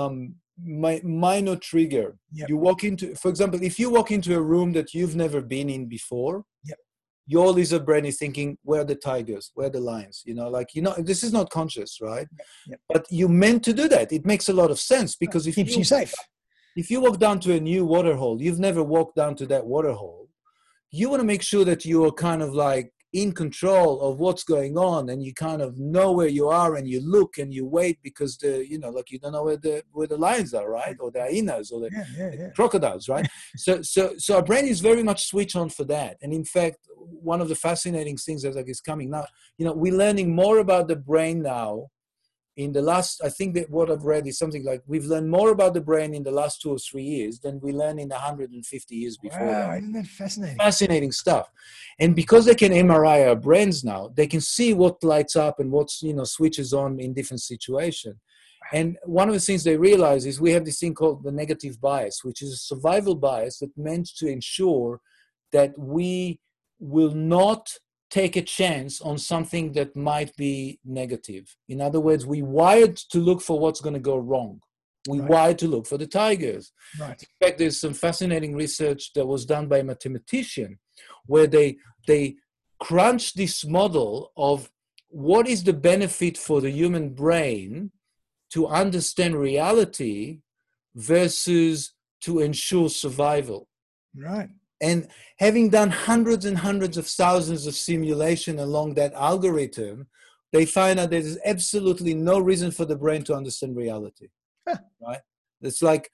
minor trigger. Yep. You walk into, for example, if you walk into a room that you've never been in before, yep. Your lizard brain is thinking, where are the tigers? Where are the lions? This is not conscious, right? Yep. But you meant to do that. It makes a lot of sense, because it keeps you safe. If you walk down to a new water hole, you've never walked down to that water hole, you want to make sure that you are kind of like in control of what's going on, and you kind of know where you are, and you look and you wait, because you don't know where the lions are, right? Or the hyenas or the crocodiles, right? So our brain is very much switched on for that. And in fact, one of the fascinating things that is coming now, we're learning more about the brain now. In the last, I think that what I've read is something like we've learned more about the brain in the last 2 or 3 years than we learned in 150 years before. Wow, isn't that fascinating? Fascinating stuff. And because they can MRI our brains now, they can see what lights up and what switches on in different situations. And one of the things they realize is we have this thing called the negative bias, which is a survival bias that meant to ensure that we will not take a chance on something that might be negative. In other words, we wired to look for what's going to go wrong. We wired to look for the tigers. Right. In fact, there's some fascinating research that was done by a mathematician where they crunched this model of what is the benefit for the human brain to understand reality versus to ensure survival. Right. And having done hundreds and hundreds of thousands of simulation along that algorithm, they find out there's absolutely no reason for the brain to understand reality, right? It's like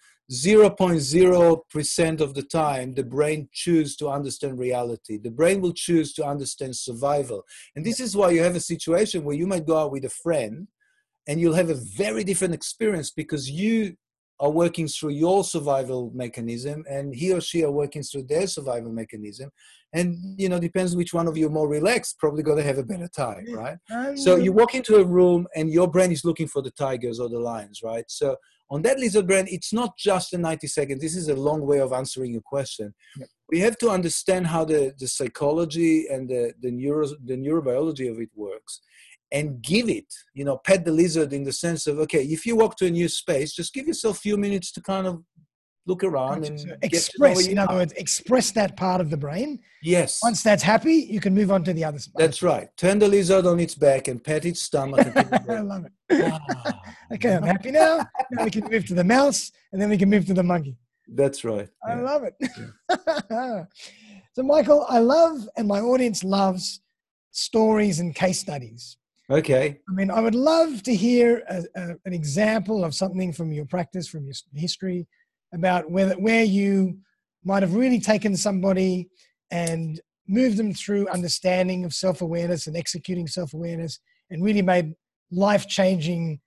0.0% of the time the brain chooses to understand reality. The brain will choose to understand survival. And this is why you have a situation where you might go out with a friend and you'll have a very different experience because you are working through your survival mechanism and he or she are working through their survival mechanism. And, you know, depends which one of you are more relaxed, probably going to have a better time, right? So you walk into a room and your brain is looking for the tigers or the lions, right? So on that lizard brain, it's not just a 90 seconds. This is a long way of answering your question. Yep. We have to understand how the psychology and the neurobiology of it works. And give it, you know, pet the lizard in the sense of, okay, if you walk to a new space, just give yourself a few minutes to kind of look around and express, in other words, express that part of the brain. Yes. Once that's happy, you can move on to the other side. That's right. Turn the lizard on its back and pet its stomach. I love it. Okay, I'm happy now. Now we can move to the mouse and then we can move to the monkey. That's right. I love it. Yeah. So, Michael, I love, and my audience loves, stories and case studies. Okay. I mean, I would love to hear an example of something from your practice, from your history, about where you might have really taken somebody and moved them through understanding of self-awareness and executing self-awareness and really made life-changing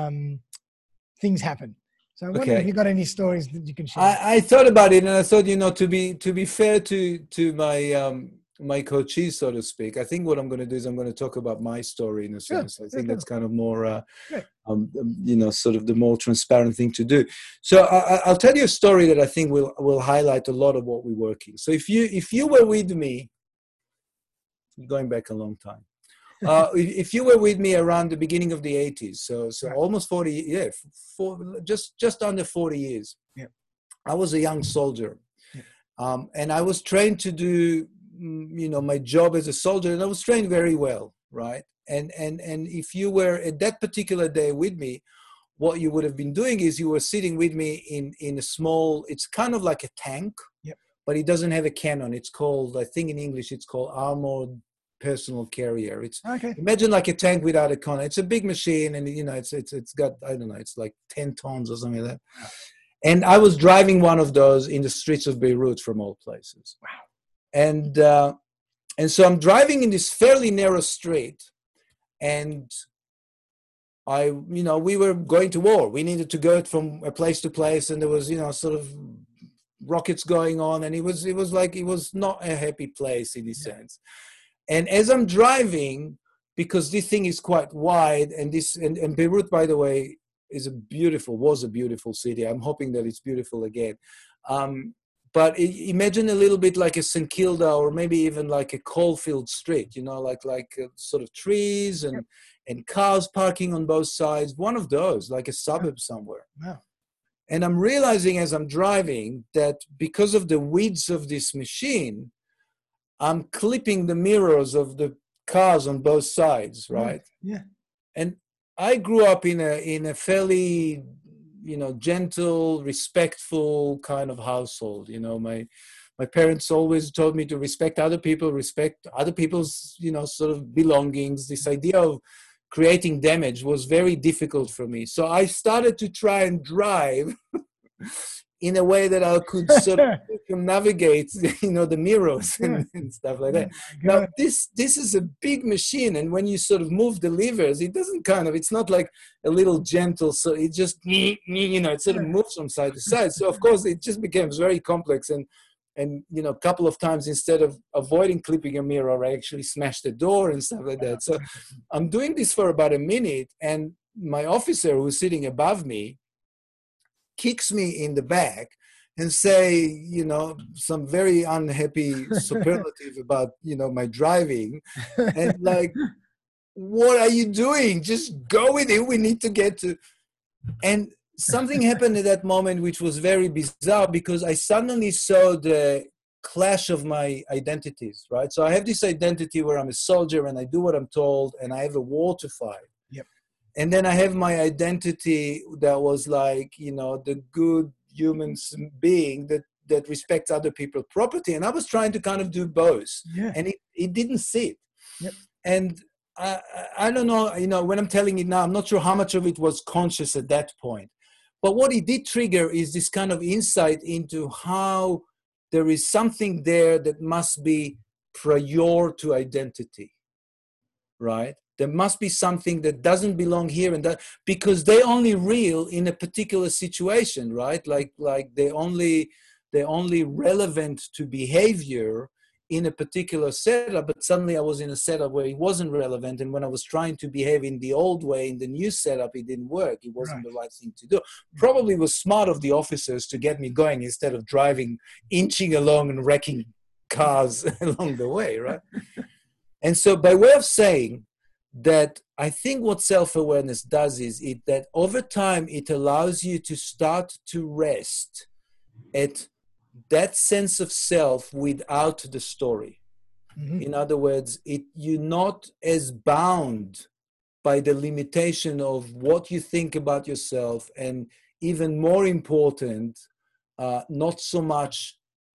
things happen. So I wonder if you got any stories that you can share. I thought about it and I thought, you know, to be fair to my my coachees, so to speak, I think what I'm going to do is I'm going to talk about my story in a sense. I think that's kind of more, you know, sort of the more transparent thing to do. So I'll tell you a story that I think will highlight a lot of what we're working. So if you were with me, going back a long time, if you were with me around the beginning of the 80s, so almost 40, just under 40 years, I was a young soldier, and I was trained to do, you know, my job as a soldier, and I was trained very well, right? And if you were at that particular day with me, what you would have been doing is you were sitting with me in a small, it's kind of like a tank, but it doesn't have a cannon. It's called, I think in English, it's called armored personal carrier. It's imagine like a tank without a cannon. It's a big machine, and you know, it's got, I don't know, it's like 10 tons or something like that. And I was driving one of those in the streets of Beirut, from all places. Wow. And so I'm driving in this fairly narrow street, and we were going to war. We needed to go from a place to place, and there was, you know, sort of rockets going on, and it was not a happy place in this sense. And as I'm driving, because this thing is quite wide, and Beirut, by the way, was a beautiful city. I'm hoping that it's beautiful again. But imagine a little bit like a St. Kilda, or maybe even like a coalfield street, you know, like sort of trees and cars parking on both sides. One of those, like a suburb somewhere. Wow. And I'm realizing as I'm driving that because of the width of this machine, I'm clipping the mirrors of the cars on both sides, right? Yeah. And I grew up in a fairly, you know, gentle, respectful kind of household. You know, my parents always told me to respect other people's, you know, sort of belongings. This idea of creating damage was very difficult for me. So I started to try and drive in a way that I could sort of navigate, you know, the mirrors and stuff like that. Now, this is a big machine, and when you sort of move the levers, it's not like a little gentle, so it just, you know, it sort of moves from side to side. So, of course, it just becomes very complex, and you know, a couple of times, instead of avoiding clipping a mirror, I actually smashed the door and stuff like that. So I'm doing this for about a minute, and my officer, who's sitting above me, kicks me in the back and say, you know, some very unhappy superlative about, you know, my driving, and like, what are you doing? Just go with it. We need to get to. And something happened at that moment, which was very bizarre, because I suddenly saw the clash of my identities, right? So I have this identity where I'm a soldier and I do what I'm told, and I have a war to fight. And then I have my identity that was like, you know, the good human being that that respects other people's property. And I was trying to kind of do both, Yeah. and it didn't sit. Yep. And I don't know, when I'm telling it now, I'm not sure how much of it was conscious at that point. But what it did trigger is this kind of insight into how there is something there that must be prior to identity, right? There must be something that doesn't belong here and that, because they're only real in a particular situation, right? Like they're only relevant to behavior in a particular setup, but suddenly I was in a setup where it wasn't relevant. And when I was trying to behave in the old way, in the new setup, it didn't work. It wasn't the right thing to do. Probably was smart of the officers to get me going instead of driving, inching along and wrecking cars along the way, right? And so by way of saying that, I think what self-awareness does is that over time, it allows you to start to rest at that sense of self without the story. Mm-hmm. In other words, you're not as bound by the limitation of what you think about yourself, and even more important, not so much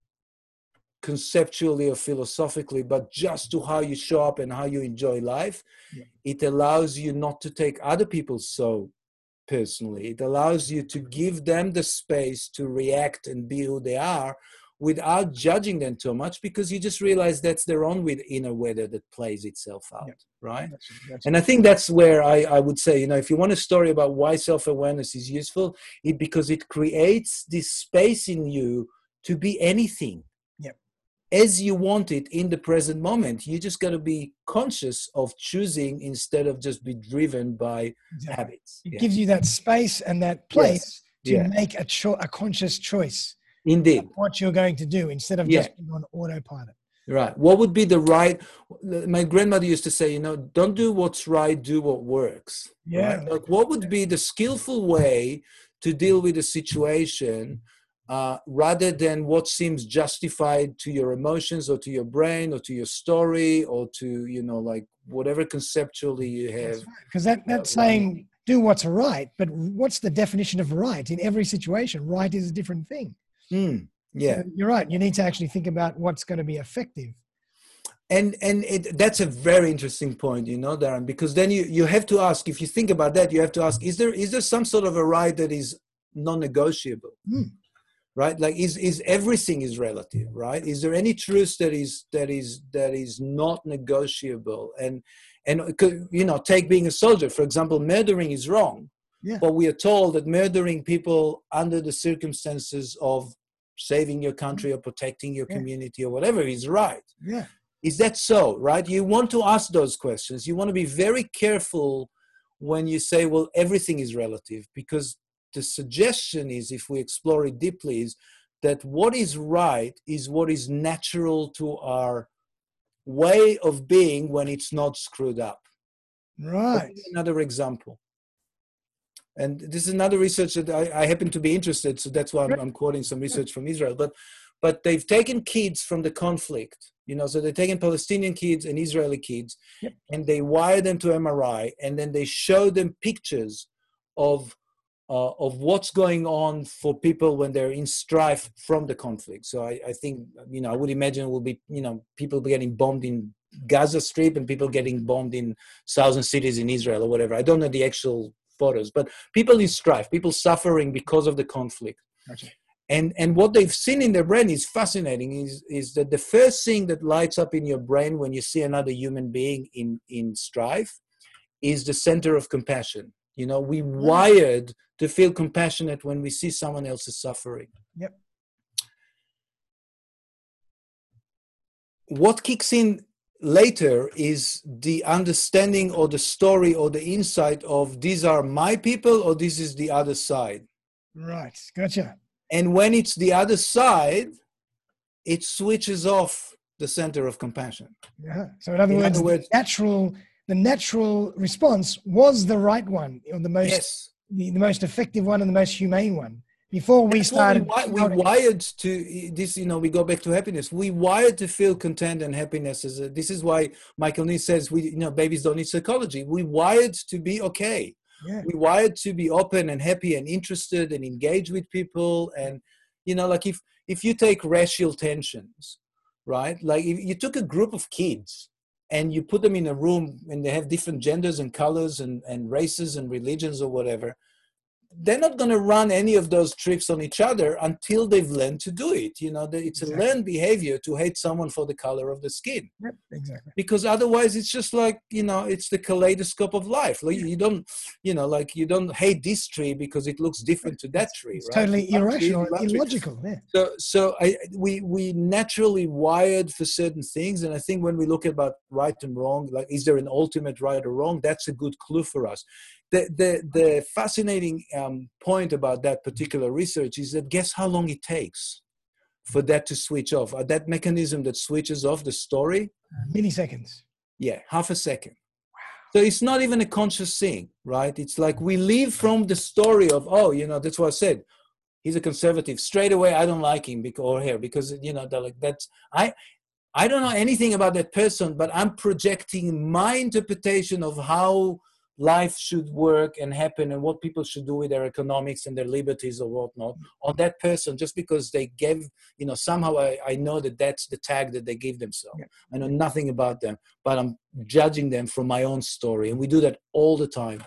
conceptually or philosophically, but just to how you show up and how you enjoy life. Yeah. It allows you not to take other people so personally. It allows you to give them the space to react and be who they are without judging them too much, because you just realize that's their own inner weather that plays itself out, right? That's and I think that's where I would say, if you want a story about why self-awareness is useful, because it creates this space in you to be anything. As you want it in the present moment. You just got to be conscious of choosing instead of just be driven by habits. It gives you that space and that place to make a conscious choice. Indeed. What you're going to do instead of just being on autopilot. Right. What would be the right? My grandmother used to say, don't do what's right, do what works. Yeah. Right? Like, what would be the skillful way to deal with a situation rather than what seems justified to your emotions or to your brain or to your story or to, like whatever conceptually you have. Because that's saying do what's right, but what's the definition of right in every situation? Right is a different thing. Yeah. So you're right. You need to actually think about what's going to be effective. And that's a very interesting point, Darren, because then you have to ask, if you think about that, you have to ask, is there some sort of a right that is non-negotiable? Right? Like is everything is relative, right? Is there any truth that is not negotiable? And take being a soldier, for example, murdering is wrong. Yeah. But we are told that murdering people under the circumstances of saving your country or protecting your community or whatever is right. Yeah. Is that so, right? You want to ask those questions. You want to be very careful when you say, well, everything is relative, because the suggestion is, if we explore it deeply, is that what is right is what is natural to our way of being when it's not screwed up. Right. Another example. And this is another research that I happen to be interested, so that's why I'm quoting some research from Israel. But they've taken kids from the conflict, so they've taken Palestinian kids and Israeli kids, and they wire them to MRI, and then they show them pictures of what's going on for people when they're in strife from the conflict. So I think, I would imagine it will be, people getting bombed in Gaza Strip and people getting bombed in southern cities in Israel or whatever. I don't know the actual photos, but people in strife, people suffering because of the conflict. Gotcha. And what they've seen in their brain is fascinating, is that the first thing that lights up in your brain when you see another human being in strife is the center of compassion. We wired to feel compassionate when we see someone else's suffering. Yep. What kicks in later is the understanding or the story or the insight of, these are my people or this is the other side. Right. Gotcha. And when it's the other side, it switches off the center of compassion. Yeah. So in other words, the natural response was the right one, or the most the most effective one and the most humane one. Before we started, we wired to this. We go back to happiness. We wired to feel content and happiness. This is why Michael Neese says babies don't need psychology. We wired to be okay. Yeah. We wired to be open and happy and interested and engage with people. And like if you take racial tensions, right? Like if you took a group of kids and you put them in a room and they have different genders and colors and races and religions or whatever, they're not going to run any of those tricks on each other until they've learned to do it. It's a learned behavior to hate someone for the color of the skin. Yep, exactly. Because otherwise it's just like, it's the kaleidoscope of life. Like you don't, you don't hate this tree because it looks different to that tree, it's right? totally irrational, illogical. Yeah. So we naturally wired for certain things. And I think when we look about right and wrong, like, is there an ultimate right or wrong? That's a good clue for us. The fascinating point about that particular research is that guess how long it takes for that to switch off? That mechanism that switches off the story? Milliseconds. Yeah, half a second. Wow. So it's not even a conscious thing, right? It's like we leave from the story of, that's what I said. He's a conservative. Straight away, I don't like him because they're like, I don't know anything about that person, but I'm projecting my interpretation of how life should work and happen and what people should do with their economics and their liberties or whatnot on that person, just because they gave, somehow I know that that's the tag that they give themselves. Yeah. I know nothing about them, but I'm judging them from my own story. And we do that all the time.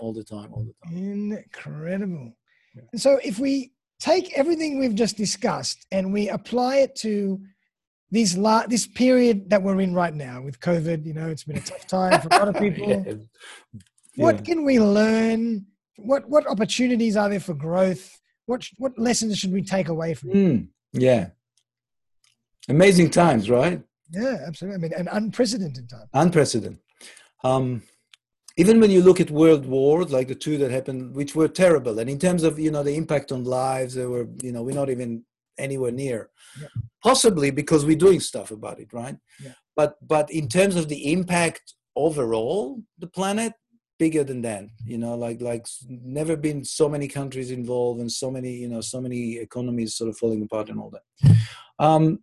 Incredible. Yeah. So if we take everything we've just discussed and we apply it to this period that we're in right now with COVID, it's been a tough time for a lot of people. Yeah. What can we learn? What opportunities are there for growth? What lessons should we take away from it? Yeah. Amazing times, right? Yeah, absolutely. I mean, an unprecedented time. Unprecedented. Even when you look at world wars, like the two that happened, which were terrible, and in terms of, the impact on lives, they were, we're not even anywhere near. Yeah. Possibly because we're doing stuff about it, right? Yeah. But in terms of the impact overall, the planet, bigger than that, like never been so many countries involved and so many economies sort of falling apart and all that.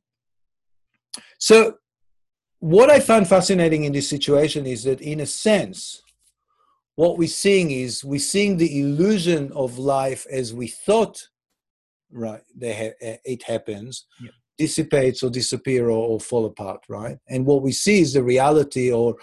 So what I found fascinating in this situation is that in a sense, what we're seeing the illusion of life as we thought, right, it happens. Yeah. Dissipates or disappear or fall apart, right? And what we see is the reality or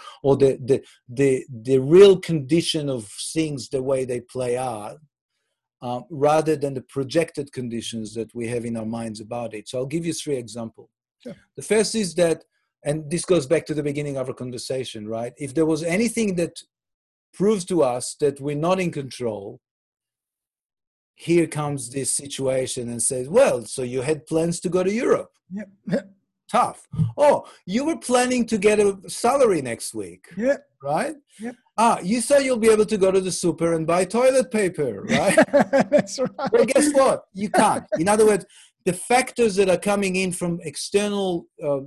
the real condition of things the way they play out, rather than the projected conditions that we have in our minds about it. So I'll give you 3 examples. Sure. The first is that, and this goes back to the beginning of our conversation, right? If there was anything that proves to us that we're not in control, here comes this situation and says, well, so you had plans to go to Europe. Yep. Tough. Oh, you were planning to get a salary next week. Yep. Right? Yep. You thought you'll be able to go to the super and buy toilet paper, right? That's right. Well, guess what? You can't. In other words, the factors that are coming in from external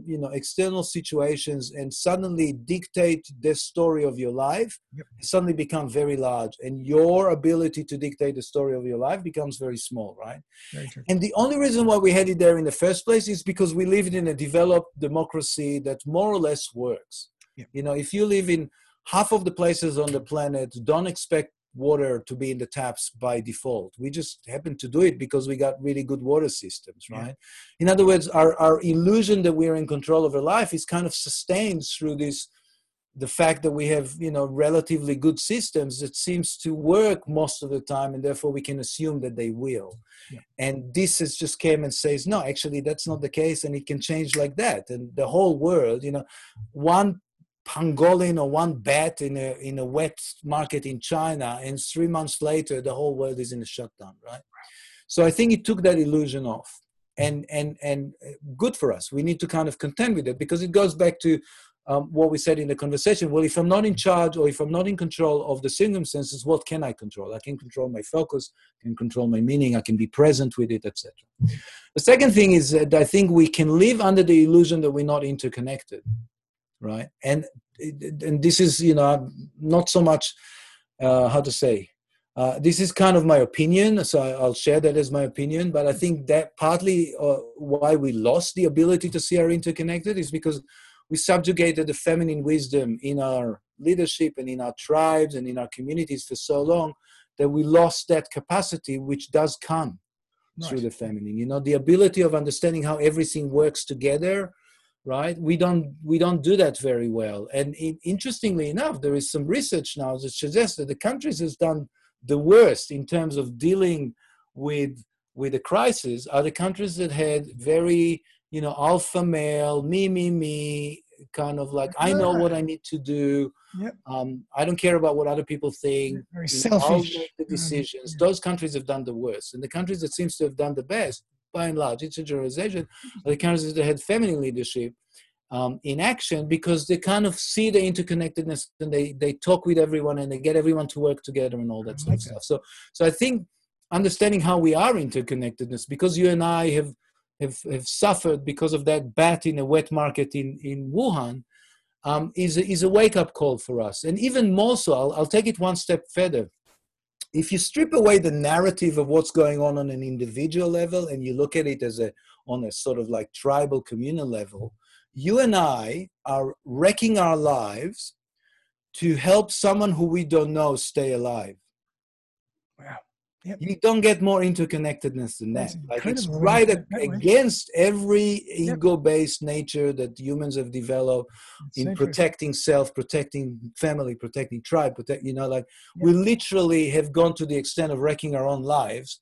situations and suddenly dictate the story of your life, yep, suddenly become very large, and your ability to dictate the story of your life becomes very small, right? Very true. And the only reason why we had it there in the first place is because we live in a developed democracy that more or less works. Yep. If you live in half of the places on the planet, don't expect water to be in the taps by default. We just happen to do it because we got really good water systems, right? Yeah. In other words, our illusion that we're in control of our life is kind of sustained through the fact that we have, relatively good systems that seems to work most of the time, and therefore we can assume that they will. Yeah. And this has just came and says, no, actually that's not the case, and it can change like that. And the whole world, one pangolin or one bat in a wet market in China, and 3 months later the whole world is in a shutdown, right? So I think it took that illusion off, and good for us. We need to kind of contend with it, because it goes back to what we said in the conversation. Well, if I'm not in charge, or if I'm not in control of the circumstances, what can I control? I can control my focus, I can control my meaning, I can be present with it, etc. The second thing is that I think we can live under the illusion that we're not interconnected, right? And this is, not so much, this is kind of my opinion, so I'll share that as my opinion, but I think that partly why we lost the ability to see our interconnected is because we subjugated the feminine wisdom in our leadership and in our tribes and in our communities for so long that we lost that capacity, which does come through the feminine. You know, the ability of understanding how everything works together, right? We don't do that very well. And interestingly enough, there is some research now that suggests that the countries that's done the worst in terms of dealing with the crisis are the countries that had very, you know, alpha male, me, kind of like, I know what I need to do. Yep. I don't care about what other people think. Very You know, I'll selfish. make the decisions. Those countries have done the worst. And the countries that seems to have done the best, by and large, it's a generalization, are the countries that had feminine leadership in action, because they kind of see the interconnectedness, and they talk with everyone, and they get everyone to work together and all that sort of stuff. So I think understanding how we are interconnectedness, because you and I have suffered because of that bat in a wet market in Wuhan, is a wake-up call for us. And even more so, I'll take it one step further. If you strip away the narrative of what's going on an individual level, and you look at it as on a sort of like tribal communal level, you and I are wrecking our lives to help someone who we don't know stay alive. Wow. Yep. You don't get more interconnectedness than that. Like, it's right against every ego-based nature that humans have developed in protecting self, protecting family, protecting tribe, you know, like we literally have gone to the extent of wrecking our own lives.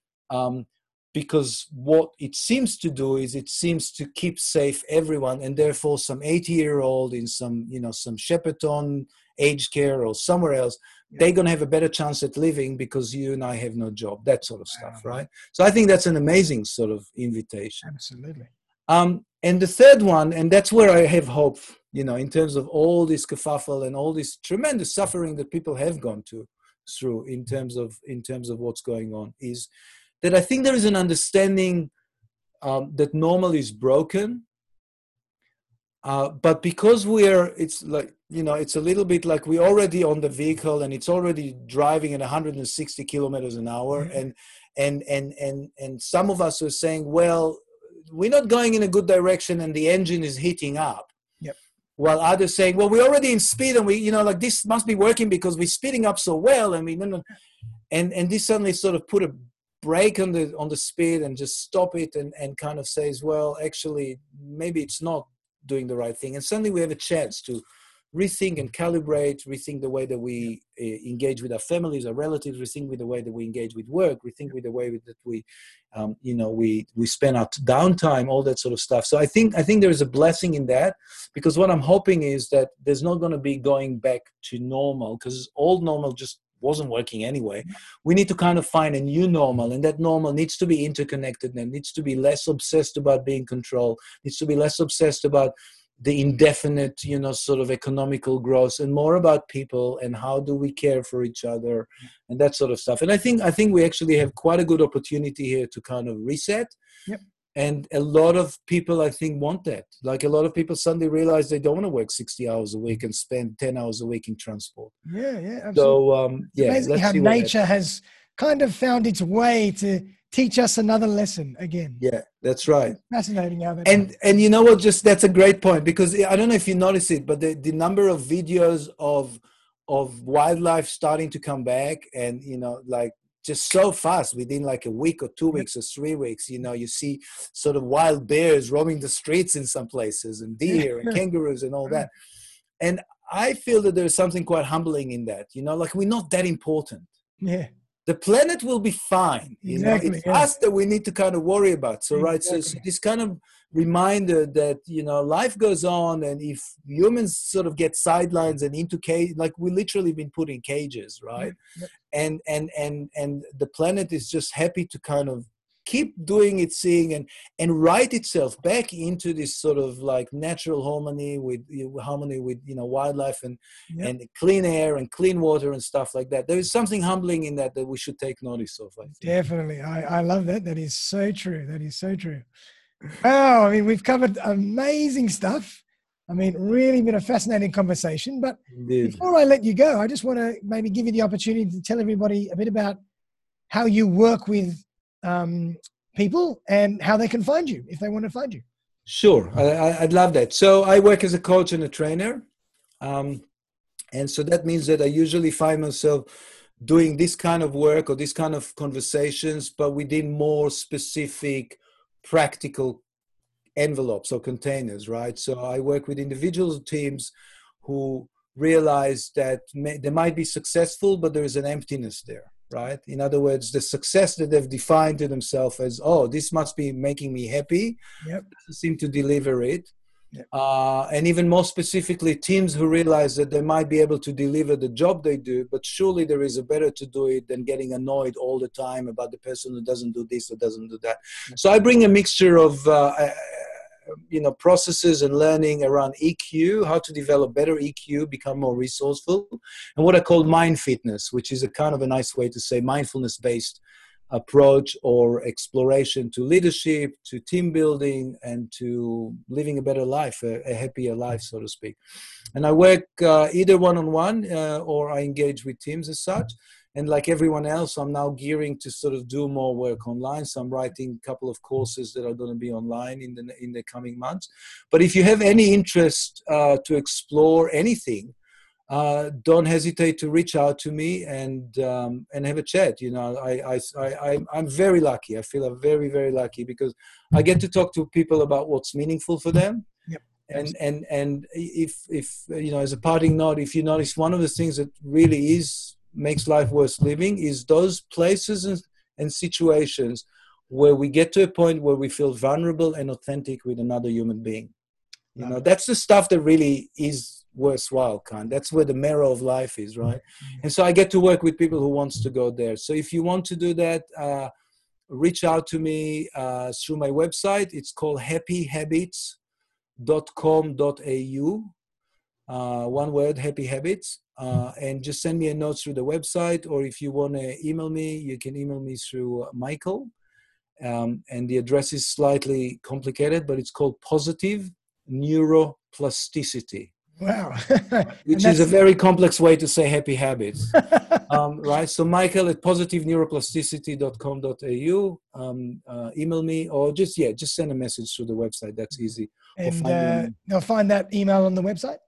Because what it seems to do is it seems to keep safe everyone, and therefore some 80-year-old in some, you know, some Shepperton aged care or somewhere else, they're going to have a better chance at living because you and I have no job, that sort of stuff, right? So I think that's an amazing sort of invitation. Absolutely. And the third one, and that's where I have hope, you know, in terms of all this kerfuffle and all this tremendous suffering that people have gone through in terms of what's going on, is that I think there is an understanding that normal is broken, but because it's like, you know, it's a little bit like we're already on the vehicle and it's already driving at 160 kilometers an hour, and some of us are saying, well, we're not going in a good direction and the engine is heating up. While others saying, well, we're already in speed and we, you know, like this must be working because we're speeding up so well, and and this suddenly sort of put a brake on the speed and just stop it and kind of says, well, actually, maybe it's not doing the right thing. And suddenly we have a chance to rethink and calibrate, rethink the way that we engage with our families, our relatives, rethink with the way that we engage with work, rethink with the way that we, you know, we spend our downtime, all that sort of stuff. So I think there is a blessing in that, because what I'm hoping is that there's not going to be going back to normal, because old normal just wasn't working anyway. We need to kind of find a new normal, and that normal needs to be interconnected and needs to be less obsessed about being controlled, needs to be less obsessed about the indefinite, you know, sort of economical growth, and more about people and how do we care for each other and that sort of stuff. And I think we actually have quite a good opportunity here to kind of reset. And a lot of people, I think, want that. Like, a lot of people suddenly realize they don't want to work 60 hours a week and spend 10 hours a week in transport. Absolutely. So, it's amazing how nature has kind of found its way to teach us another lesson again. Yeah, that's right. It's fascinating how that and you know what, just that's a great point, because I don't know if you notice it, but the number of videos of wildlife starting to come back, and, you know, like, just so fast, within like a week or 2 weeks or 3 weeks, you know, you see sort of wild bears roaming the streets in some places, and deer and kangaroos and all that. And I feel that there's something quite humbling in that, you know, like, we're not that important. The planet will be fine. You know, it's us that we need to kind of worry about. So, right. So this kind of reminder that, you know, life goes on, and if humans sort of get sidelines and into like, we literally been put in cages, right? And the planet is just happy to kind of keep doing its thing and write itself back into this sort of like natural harmony with you know, wildlife and clean air and clean water and stuff like that. There is something humbling in that we should take notice of, I think. Definitely. I love that. That is so true. That is so true. Wow. I mean, we've covered amazing stuff. I mean, really been a fascinating conversation. But before I let you go, I just want to maybe give you the opportunity to tell everybody a bit about how you work with people and how they can find you if they want to find you. Sure. I'd love that. So I work as a coach and a trainer. And so that means that I usually find myself doing this kind of work or this kind of conversations, but within more specific, practical envelopes or containers, right? So I work with individual teams who realize that they might be successful, but there is an emptiness there, right? In other words, the success that they've defined to themselves as, oh, this must be making me happy, doesn't seem to deliver it. And even more specifically, teams who realize that they might be able to deliver the job they do, but surely there is a better to do it than getting annoyed all the time about the person who doesn't do this or doesn't do that. So I bring a mixture of processes and learning around EQ, how to develop better EQ, become more resourceful, and what I call mind fitness, which is a kind of a nice way to say mindfulness-based approach or exploration to leadership, to team building, and to living a better life, a happier life, so to speak. And I work either one-on-one or I engage with teams as such. And like everyone else, I'm now gearing to sort of do more work online. So I'm writing a couple of courses that are going to be online in the coming months. But if you have any interest to explore anything, don't hesitate to reach out to me and have a chat. I'm very lucky. I feel I'm very, very lucky because I get to talk to people about what's meaningful for them. Yep. And if as a parting note, if you notice, one of the things that really makes life worth living is those places and situations where we get to a point where we feel vulnerable and authentic with another human being. That's the stuff that really is worthwhile, that's where the marrow of life is, right? And so I get to work with people who wants to go there. So if you want to do that, reach out to me through my website. It's called happyhabits.com.au. One word, Happy Habits. And just send me a note through the website, or if you want to email me, you can email me through Michael. And the address is slightly complicated, but it's called Positive Neuroplasticity. Wow. Which is a very complex way to say happy habits. Right? So Michael at positive-neuroplasticity.com.au. Email me, or just send a message through the website. That's easy. And they'll find that email on the website?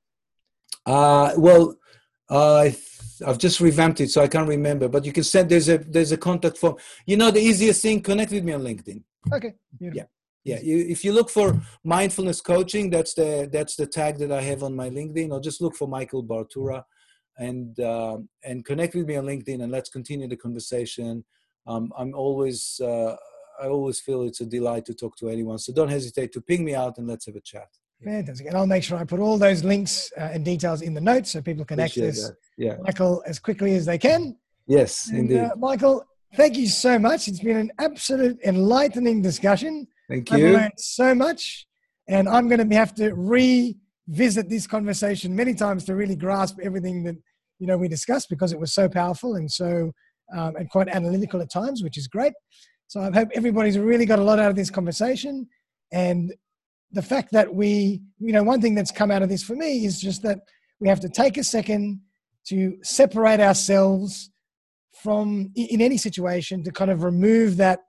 I've just revamped it, so I can't remember. But you can send. There's a contact form. The easiest thing, connect with me on LinkedIn. Okay. Beautiful. Yeah. If you look for mindfulness coaching, that's the tag that I have on my LinkedIn. Or just look for Michael Bartura, and connect with me on LinkedIn, and let's continue the conversation. I always feel it's a delight to talk to anyone. So don't hesitate to ping me out, and let's have a chat. Fantastic. And I'll make sure I put all those links and details in the notes so people can access Michael as quickly as they can. Yes, and, indeed. Michael, thank you so much. It's been an absolute enlightening discussion. Thank you. I've learned so much, and I'm going to have to revisit this conversation many times to really grasp everything that we discussed, because it was so powerful and so and quite analytical at times, which is great. So I hope everybody's really got a lot out of this conversation. And the fact that one thing that's come out of this for me is just that we have to take a second to separate ourselves from, in any situation, to kind of remove that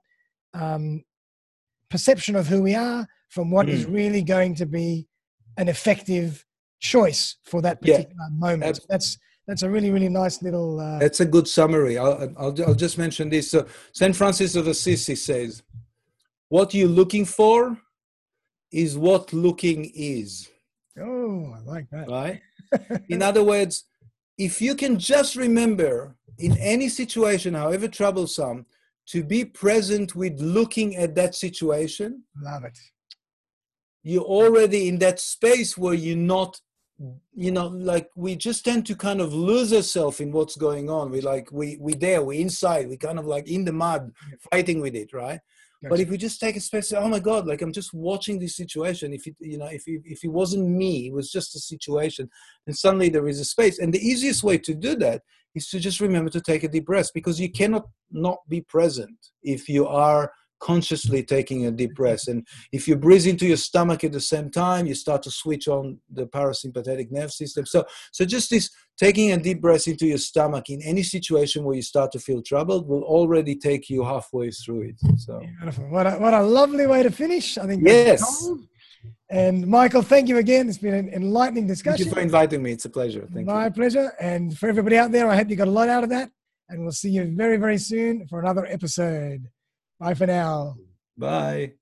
perception of who we are from what is really going to be an effective choice for that particular moment. That's a really, really nice little... That's a good summary. I'll just mention this. So St. Francis of Assisi says, what you're looking for is what looking is. Oh, I like that. Right? In other words, if you can just remember in any situation, however troublesome, to be present with looking at that situation. Love it. You're already in that space where you're not, we just tend to kind of lose ourselves in what's going on. We're inside, we kind of like in the mud, fighting with it, right? But if we just take a space, oh my God, like I'm just watching this situation. If it wasn't me, it was just a situation, and suddenly there is a space. And the easiest way to do that is to just remember to take a deep breath, because you cannot not be present if you are consciously taking a deep breath. And if you breathe into your stomach at the same time, you start to switch on the parasympathetic nerve system. So just this taking a deep breath into your stomach in any situation where you start to feel troubled will already take you halfway through it. So beautiful. What a lovely way to finish. I think. Yes. And Michael, thank you again. It's been an enlightening discussion. Thank you for inviting me. It's a pleasure. Thank you. My pleasure. And for everybody out there, I hope you got a lot out of that. And we'll see you very, very soon for another episode. Bye for now. Bye.